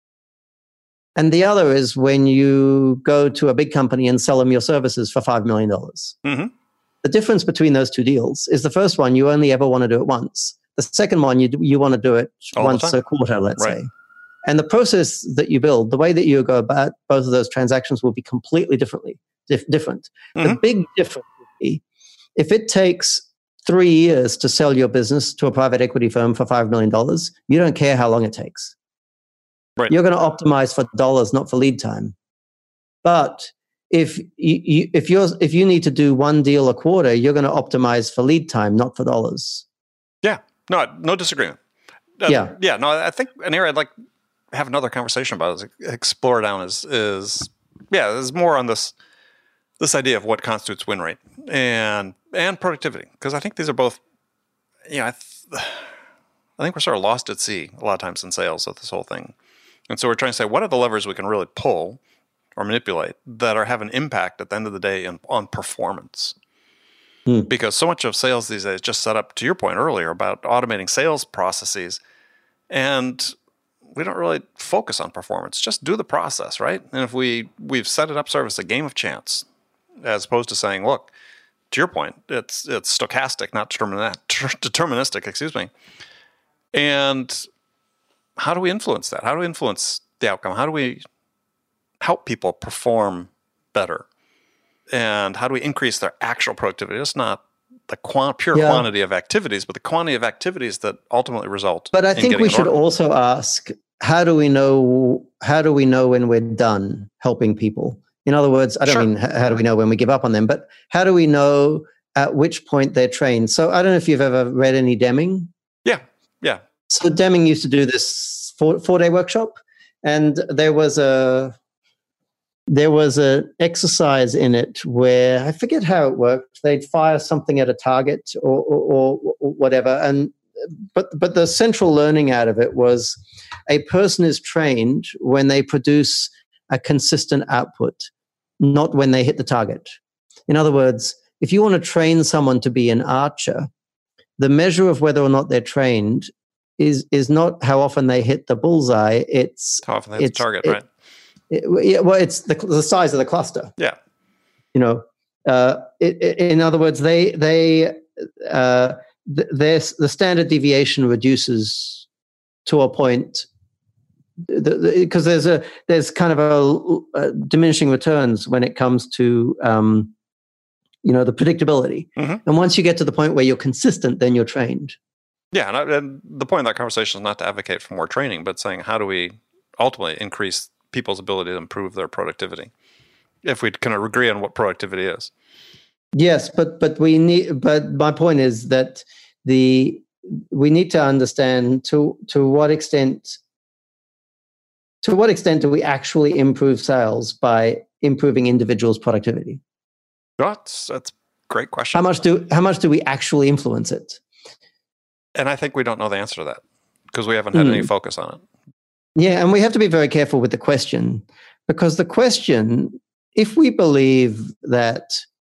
And the other is when you go to a big company and sell them your services for five million dollars. Mm-hmm. The difference between those two deals is the first one, you only ever want to do it once. The second one, you you want to do it All once a quarter, let's right. say. And the process that you build, the way that you go about both of those transactions will be completely differently dif- different. Mm-hmm. The big difference would be if it takes three years to sell your business to a private equity firm for five million dollars, you don't care how long it takes. Right. You're going to optimize for dollars, not for lead time. But if you, you if you're if you need to do one deal a quarter, you're going to optimize for lead time, not for dollars. Yeah, no, no disagreement. Uh, yeah, yeah. No, I think an area I'd like have another conversation about is explore down is is yeah, is more on this this idea of what constitutes win rate and and productivity, because I think these are both. You know, I, th- I think we're sort of lost at sea a lot of times in sales with this whole thing, and so we're trying to say what are the levers we can really pull or manipulate that are have an impact at the end of the day in, on performance. Hmm. Because so much of sales these days is just set up, to your point earlier, about automating sales processes, and we don't really focus on performance. Just do the process, right? And if we, we've set it up sort of as a game of chance, as opposed to saying, look, to your point, it's it's stochastic, not deterministic, excuse me. And how do we influence that? How do we influence the outcome? How do we help people perform better? And how do we increase their actual productivity? It's not the quant- pure yeah. quantity of activities, but the quantity of activities that ultimately result. But I in think we should order. also ask, how do we know? How do we know when we're done helping people? In other words, I don't sure. mean how do we know when we give up on them, but how do we know at which point they're trained? So I don't know if you've ever read any Deming. Yeah, yeah. So Deming used to do this four, four-day workshop, and there was a there was an exercise in it where I forget how it worked. They'd fire something at a target or, or, or whatever, and but but the central learning out of it was a person is trained when they produce a consistent output, not when they hit the target. In other words, if you want to train someone to be an archer, the measure of whether or not they're trained is is not how often they hit the bullseye. It's how often they hit the target, it, right? It, yeah, well, it's the the size of the cluster. Yeah, you know. Uh, it, it, in other words, they they uh, th- the standard deviation reduces to a point. Because the, the, there's a there's kind of a, a diminishing returns when it comes to um, you know the predictability, mm-hmm. and once you get to the point where you're consistent, then you're trained. Yeah, and, I, and the point of that conversation is not to advocate for more training, but saying how do we ultimately increase people's ability to improve their productivity, if we kind of agree on what productivity is. Yes, but but we need. But my point is that the we need to understand to to what extent. To what extent do we actually improve sales by improving individuals' productivity? That's that's a great question. How much do how much do we actually influence it? And I think we don't know the answer to that because we haven't had mm. any focus on it. Yeah, and we have to be very careful with the question, because the question, if we believe that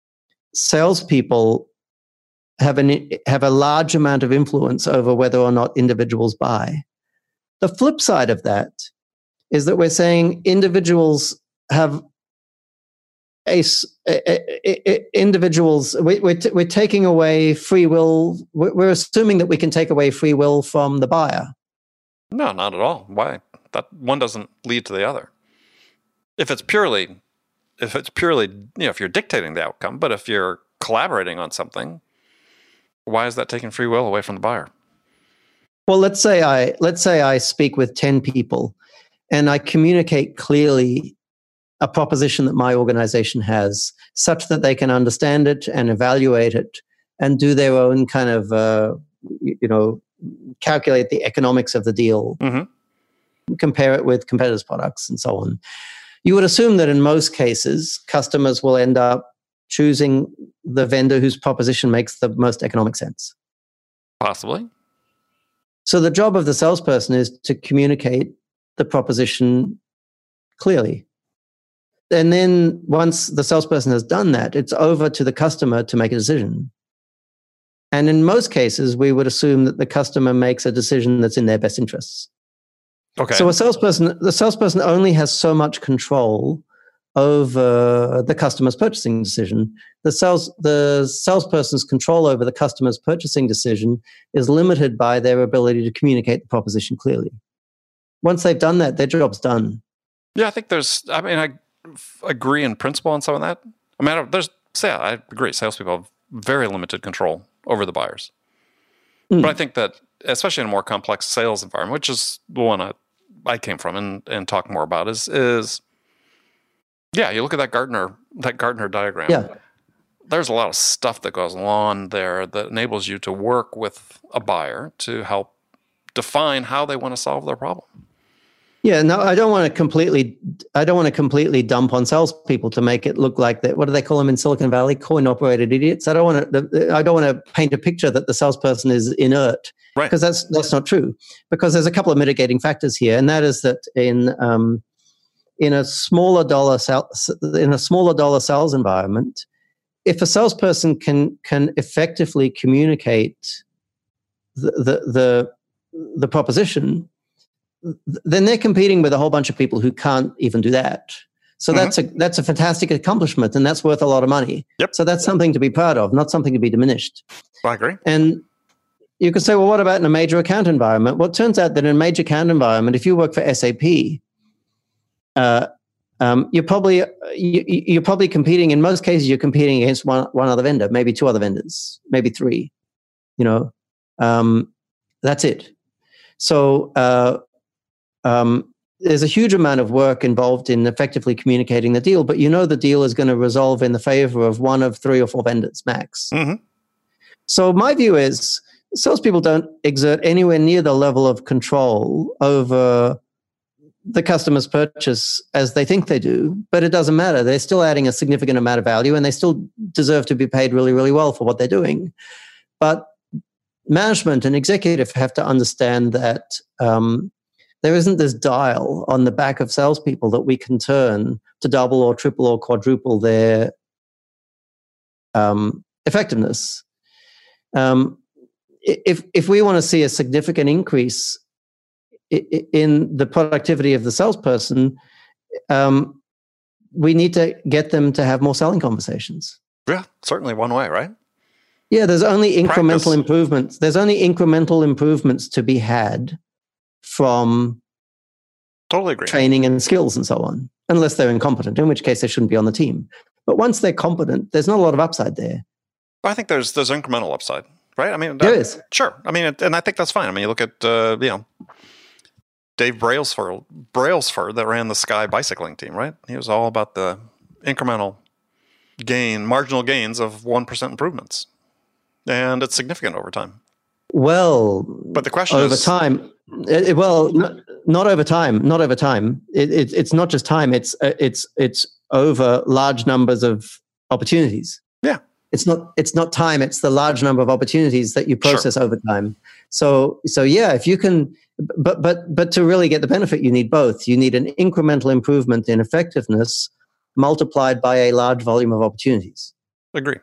salespeople have an have a large amount of influence over whether or not individuals buy, the flip side of that is that we're saying individuals have a, a, a, a individuals we, we're t- we're taking away free will. We're assuming that we can take away free will from the buyer. No, not at all. Why? That one doesn't lead to the other. If it's purely, if it's purely, you know, if you're dictating the outcome, but if you're collaborating on something, why is that taking free will away from the buyer? Well, let's say I let's say I speak with ten people. And I communicate clearly a proposition that my organization has, such that they can understand it and evaluate it and do their own kind of, uh, you know, calculate the economics of the deal, mm-hmm. compare it with competitors' products and so on. You would assume that in most cases, customers will end up choosing the vendor whose proposition makes the most economic sense. Possibly. So the job of the salesperson is to communicate the proposition clearly. And then once the salesperson has done that, it's over to the customer to make a decision. And in most cases, we would assume that the customer makes a decision that's in their best interests. Okay. So a salesperson, the salesperson only has so much control over the customer's purchasing decision. The sales, the salesperson's control over the customer's purchasing decision is limited by their ability to communicate the proposition clearly. Once they've done that, their job's done. Yeah, I think there's, I mean, I agree in principle on some of that. I mean, there's, say, I agree, salespeople have very limited control over the buyers. Mm. But I think that, especially in a more complex sales environment, which is the one I, I came from and, and talk more about, is, is, yeah, you look at that Gartner, that Gartner diagram. Yeah. There's a lot of stuff that goes on there that enables you to work with a buyer to help define how they want to solve their problem. Yeah, no, I don't want to completely. I don't want to completely dump on salespeople to make it look like that. What do they call them in Silicon Valley? Coin-operated idiots. I don't want to. I don't want to paint a picture that the salesperson is inert, right? Because that's that's not true. Because there's a couple of mitigating factors here, and that is that in um, in a smaller dollar sal- in a smaller dollar sales environment, if a salesperson can can effectively communicate the the the, the proposition, then they're competing with a whole bunch of people who can't even do that. So mm-hmm. that's a that's a fantastic accomplishment, and that's worth a lot of money. Yep. So that's something to be proud of, not something to be diminished. I agree. And you could say, well, what about in a major account environment? Well, it turns out that in a major account environment, if you work for S A P, uh, um, you're probably you, you're probably competing. In most cases, you're competing against one one other vendor, maybe two other vendors, maybe three. You know, um, that's it. So. Uh, Um, there's a huge amount of work involved in effectively communicating the deal, but you know the deal is going to resolve in the favor of one of three or four vendors max. Mm-hmm. So my view is salespeople don't exert anywhere near the level of control over the customer's purchase as they think they do, but it doesn't matter. They're still adding a significant amount of value, and they still deserve to be paid really, really well for what they're doing. But management and executive have to understand that um, there isn't this dial on the back of salespeople that we can turn to double or triple or quadruple their um, effectiveness. Um, if if we want to see a significant increase in the productivity of the salesperson, um, we need to get them to have more selling conversations. Yeah, certainly one way, right? Yeah, there's only incremental Practice. improvements. There's only incremental improvements to be had from totally agree. training and skills and so on, unless they're incompetent, in which case they shouldn't be on the team. But once they're competent, there's not a lot of upside there. I think there's there's incremental upside, right? I mean, there that, is. Sure. I mean, and I think that's fine. I mean, you look at, uh, you know, Dave Brailsford, Brailsford that ran the Sky bicycling team, right? He was all about the incremental gain, marginal gains of one percent improvements. And it's significant over time. Well, but the question over is, time, it, well, not, not over time, not over time. It, it, it's not just time. It's uh, it's it's over large numbers of opportunities. Yeah, it's not it's not time. It's the large number of opportunities that you process sure. over time. So so yeah, if you can, but but but to really get the benefit, you need both. You need an incremental improvement in effectiveness multiplied by a large volume of opportunities. Agree.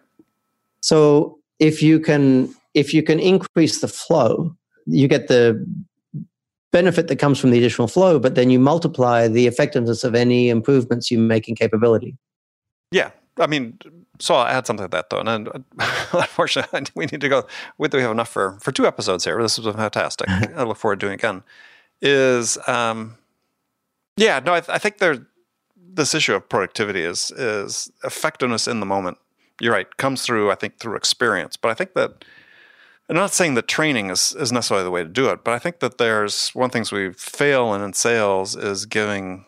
So if you can if you can increase the flow, you get the benefit that comes from the additional flow, but then you multiply the effectiveness of any improvements you make in capability. Yeah. I mean, so I'll add something to that, though. And unfortunately, we need to go. We have enough for, for two episodes here. This was fantastic. I look forward to doing it again. Is, um, yeah, no, I, th- I think there, this issue of productivity is is effectiveness in the moment. You're right, comes through, I think, through experience. But I think that, I'm not saying that training is, is necessarily the way to do it, but I think that there's one things we fail in in sales is giving,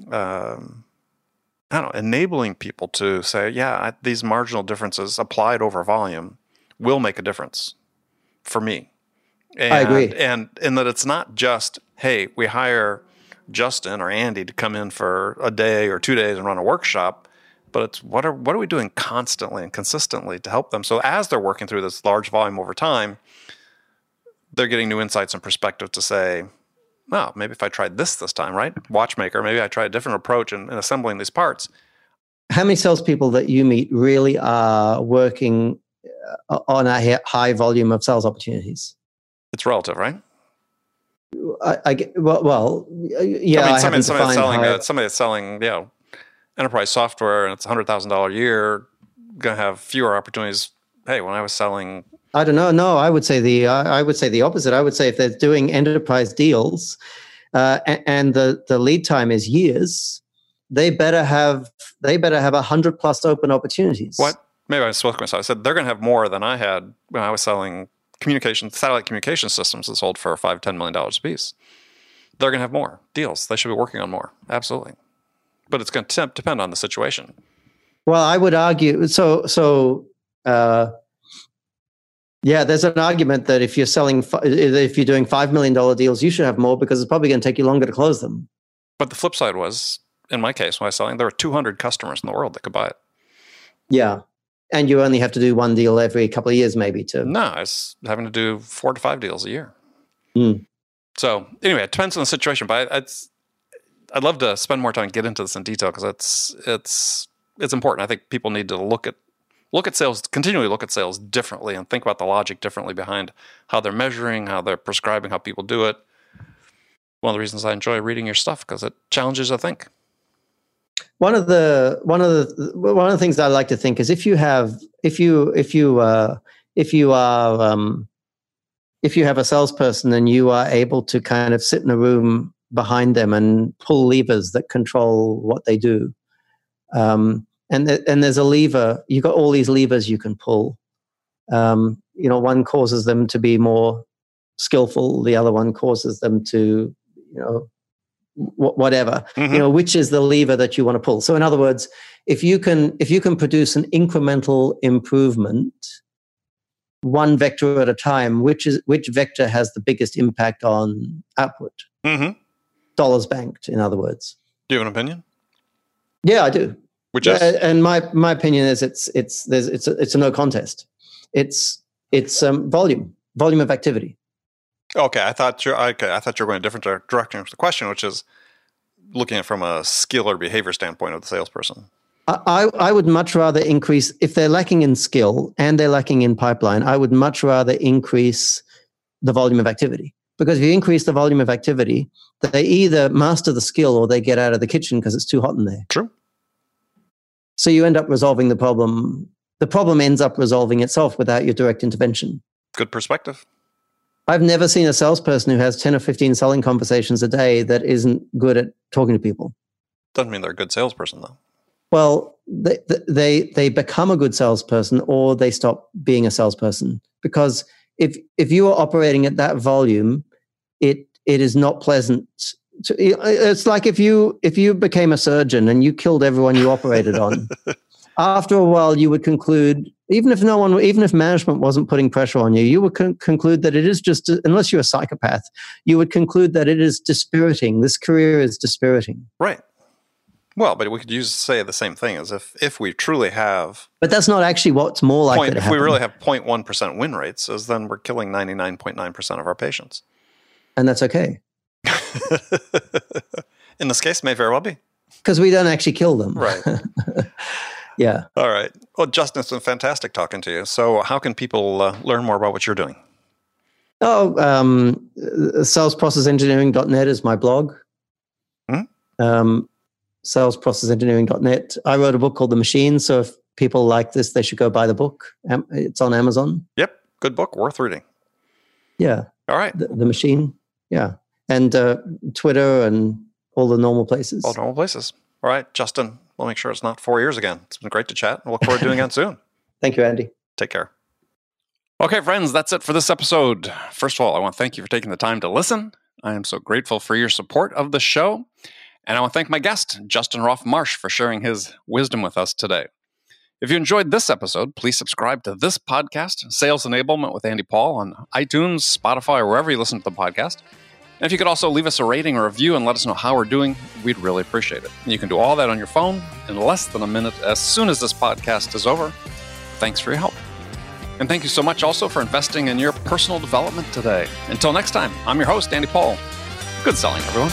um, I don't know, enabling people to say, yeah, I, these marginal differences applied over volume will make a difference for me. And, I agree. And, and that it's not just, hey, we hire Justin or Andy to come in for a day or two days and run a workshop, but it's what are what are we doing constantly and consistently to help them? So as they're working through this large volume over time, they're getting new insights and perspective to say, well, maybe if I tried this this time, right? Watchmaker, maybe I try a different approach in, in assembling these parts. How many salespeople that you meet really are working on a high volume of sales opportunities? It's relative, right? I, I get, well, well, yeah. I mean, I somebody, somebody that's selling, high, uh, somebody that's selling, you know, enterprise software and it's a hundred thousand dollar a year, going to have fewer opportunities. Hey, when I was selling, I don't know. No, I would say the I would say the opposite. I would say if they're doing enterprise deals, uh, and, and the the lead time is years, they better have they better have a hundred plus open opportunities. What? Maybe I spoke to myself. I said they're going to have more than I had when I was selling communication satellite communication systems that sold for five ten million dollars a piece. They're going to have more deals. They should be working on more. Absolutely. But it's going to temp, depend on the situation. Well, I would argue so. So, uh, yeah, there's an argument that if you're selling, if you're doing five million dollar deals, you should have more because it's probably going to take you longer to close them. But the flip side was, in my case, when I was selling, there were two hundred customers in the world that could buy it. Yeah. And you only have to do one deal every couple of years, maybe, too. No, I was having to do four to five deals a year. Mm. So anyway, it depends on the situation. But it's, I'd love to spend more time and get into this in detail because it's it's it's important. I think people need to look at look at sales, continually look at sales differently and think about the logic differently behind how they're measuring, how they're prescribing, how people do it. One of the reasons I enjoy reading your stuff because it challenges, I think. One of the one of the one of the things that I like to think is if you have if you if you uh, if you are um, if you have a salesperson and you are able to kind of sit in a room behind them and pull levers that control what they do, um, and th- and there's a lever, you've got all these levers you can pull. Um, you know, one causes them to be more skillful, the other one causes them to, you know, whatever, mm-hmm. you know, which is the lever that you want to pull. So in other words, if you can, if you can produce an incremental improvement, one vector at a time, which is, which vector has the biggest impact on output? Mm-hmm. Dollars banked, in other words. Do you have an opinion? Yeah, I do. Which is? Uh, and my, my opinion is it's, it's, there's, it's a, it's a no contest. It's, it's um, volume, volume of activity. Okay, I thought you okay, I thought you were going a different direction with the question, which is looking at it from a skill or behavior standpoint of the salesperson. I, I would much rather increase, if they're lacking in skill and they're lacking in pipeline, I would much rather increase the volume of activity. Because if you increase the volume of activity, they either master the skill or they get out of the kitchen because it's too hot in there. True. So you end up resolving the problem. The problem ends up resolving itself without your direct intervention. Good perspective. I've never seen a salesperson who has ten or fifteen selling conversations a day that isn't good at talking to people. Doesn't mean they're a good salesperson, though. Well, they they they become a good salesperson or they stop being a salesperson. Because if if you are operating at that volume, it it is not pleasant. To, it's like if you if you became a surgeon and you killed everyone you operated on. After a while, you would conclude, even if no one, even if management wasn't putting pressure on you, you would con- conclude that it is just, unless you're a psychopath, you would conclude that it is dispiriting. This career is dispiriting. Right. Well, but we could use say the same thing as if if we truly have. But that's not actually what's more likely point, to if happen. we really have zero point one percent win rates, as then we're killing ninety-nine point nine percent of our patients. And that's okay. In this case, may very well be. Because we don't actually kill them. Right. Yeah. All right. Well, Justin, it's been fantastic talking to you. So how can people uh, learn more about what you're doing? Oh, um, sales process engineering dot net is my blog. Hmm? Um, sales process engineering dot net. I wrote a book called The Machine. So if people like this, they should go buy the book. It's on Amazon. Yep. Good book. Worth reading. Yeah. All right. The, the Machine. Yeah. And uh, Twitter and all the normal places. All normal places. All right, Justin. We'll make sure it's not four years again. It's been great to chat. We'll look forward to doing it again soon. Thank you, Andy. Take care. Okay, friends, that's it for this episode. First of all, I want to thank you for taking the time to listen. I am so grateful for your support of the show. And I want to thank my guest, Justin Roff Marsh, for sharing his wisdom with us today. If you enjoyed this episode, please subscribe to this podcast, Sales Enablement with Andy Paul, on iTunes, Spotify, or wherever you listen to the podcast. And if you could also leave us a rating or review and let us know how we're doing, we'd really appreciate it. And you can do all that on your phone in less than a minute as soon as this podcast is over. Thanks for your help. And thank you so much also for investing in your personal development today. Until next time, I'm your host, Andy Paul. Good selling, everyone.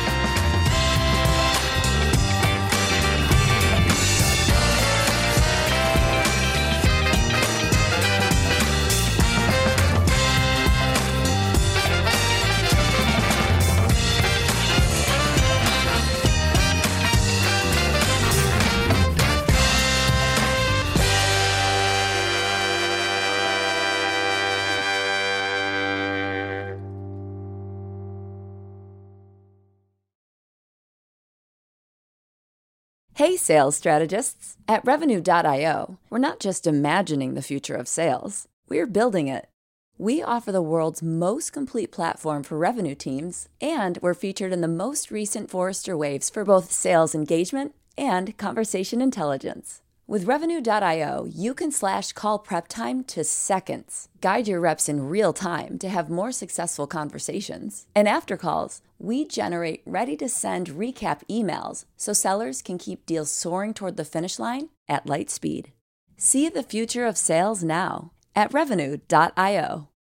Hey, sales strategists. At Revenue dot io, we're not just imagining the future of sales, we're building it. We offer the world's most complete platform for revenue teams, and we're featured in the most recent Forrester Waves for both sales engagement and conversation intelligence. With Revenue dot io, you can slash call prep time to seconds. Guide your reps in real time to have more successful conversations. And after calls, we generate ready-to-send recap emails so sellers can keep deals soaring toward the finish line at light speed. See the future of sales now at Revenue dot io.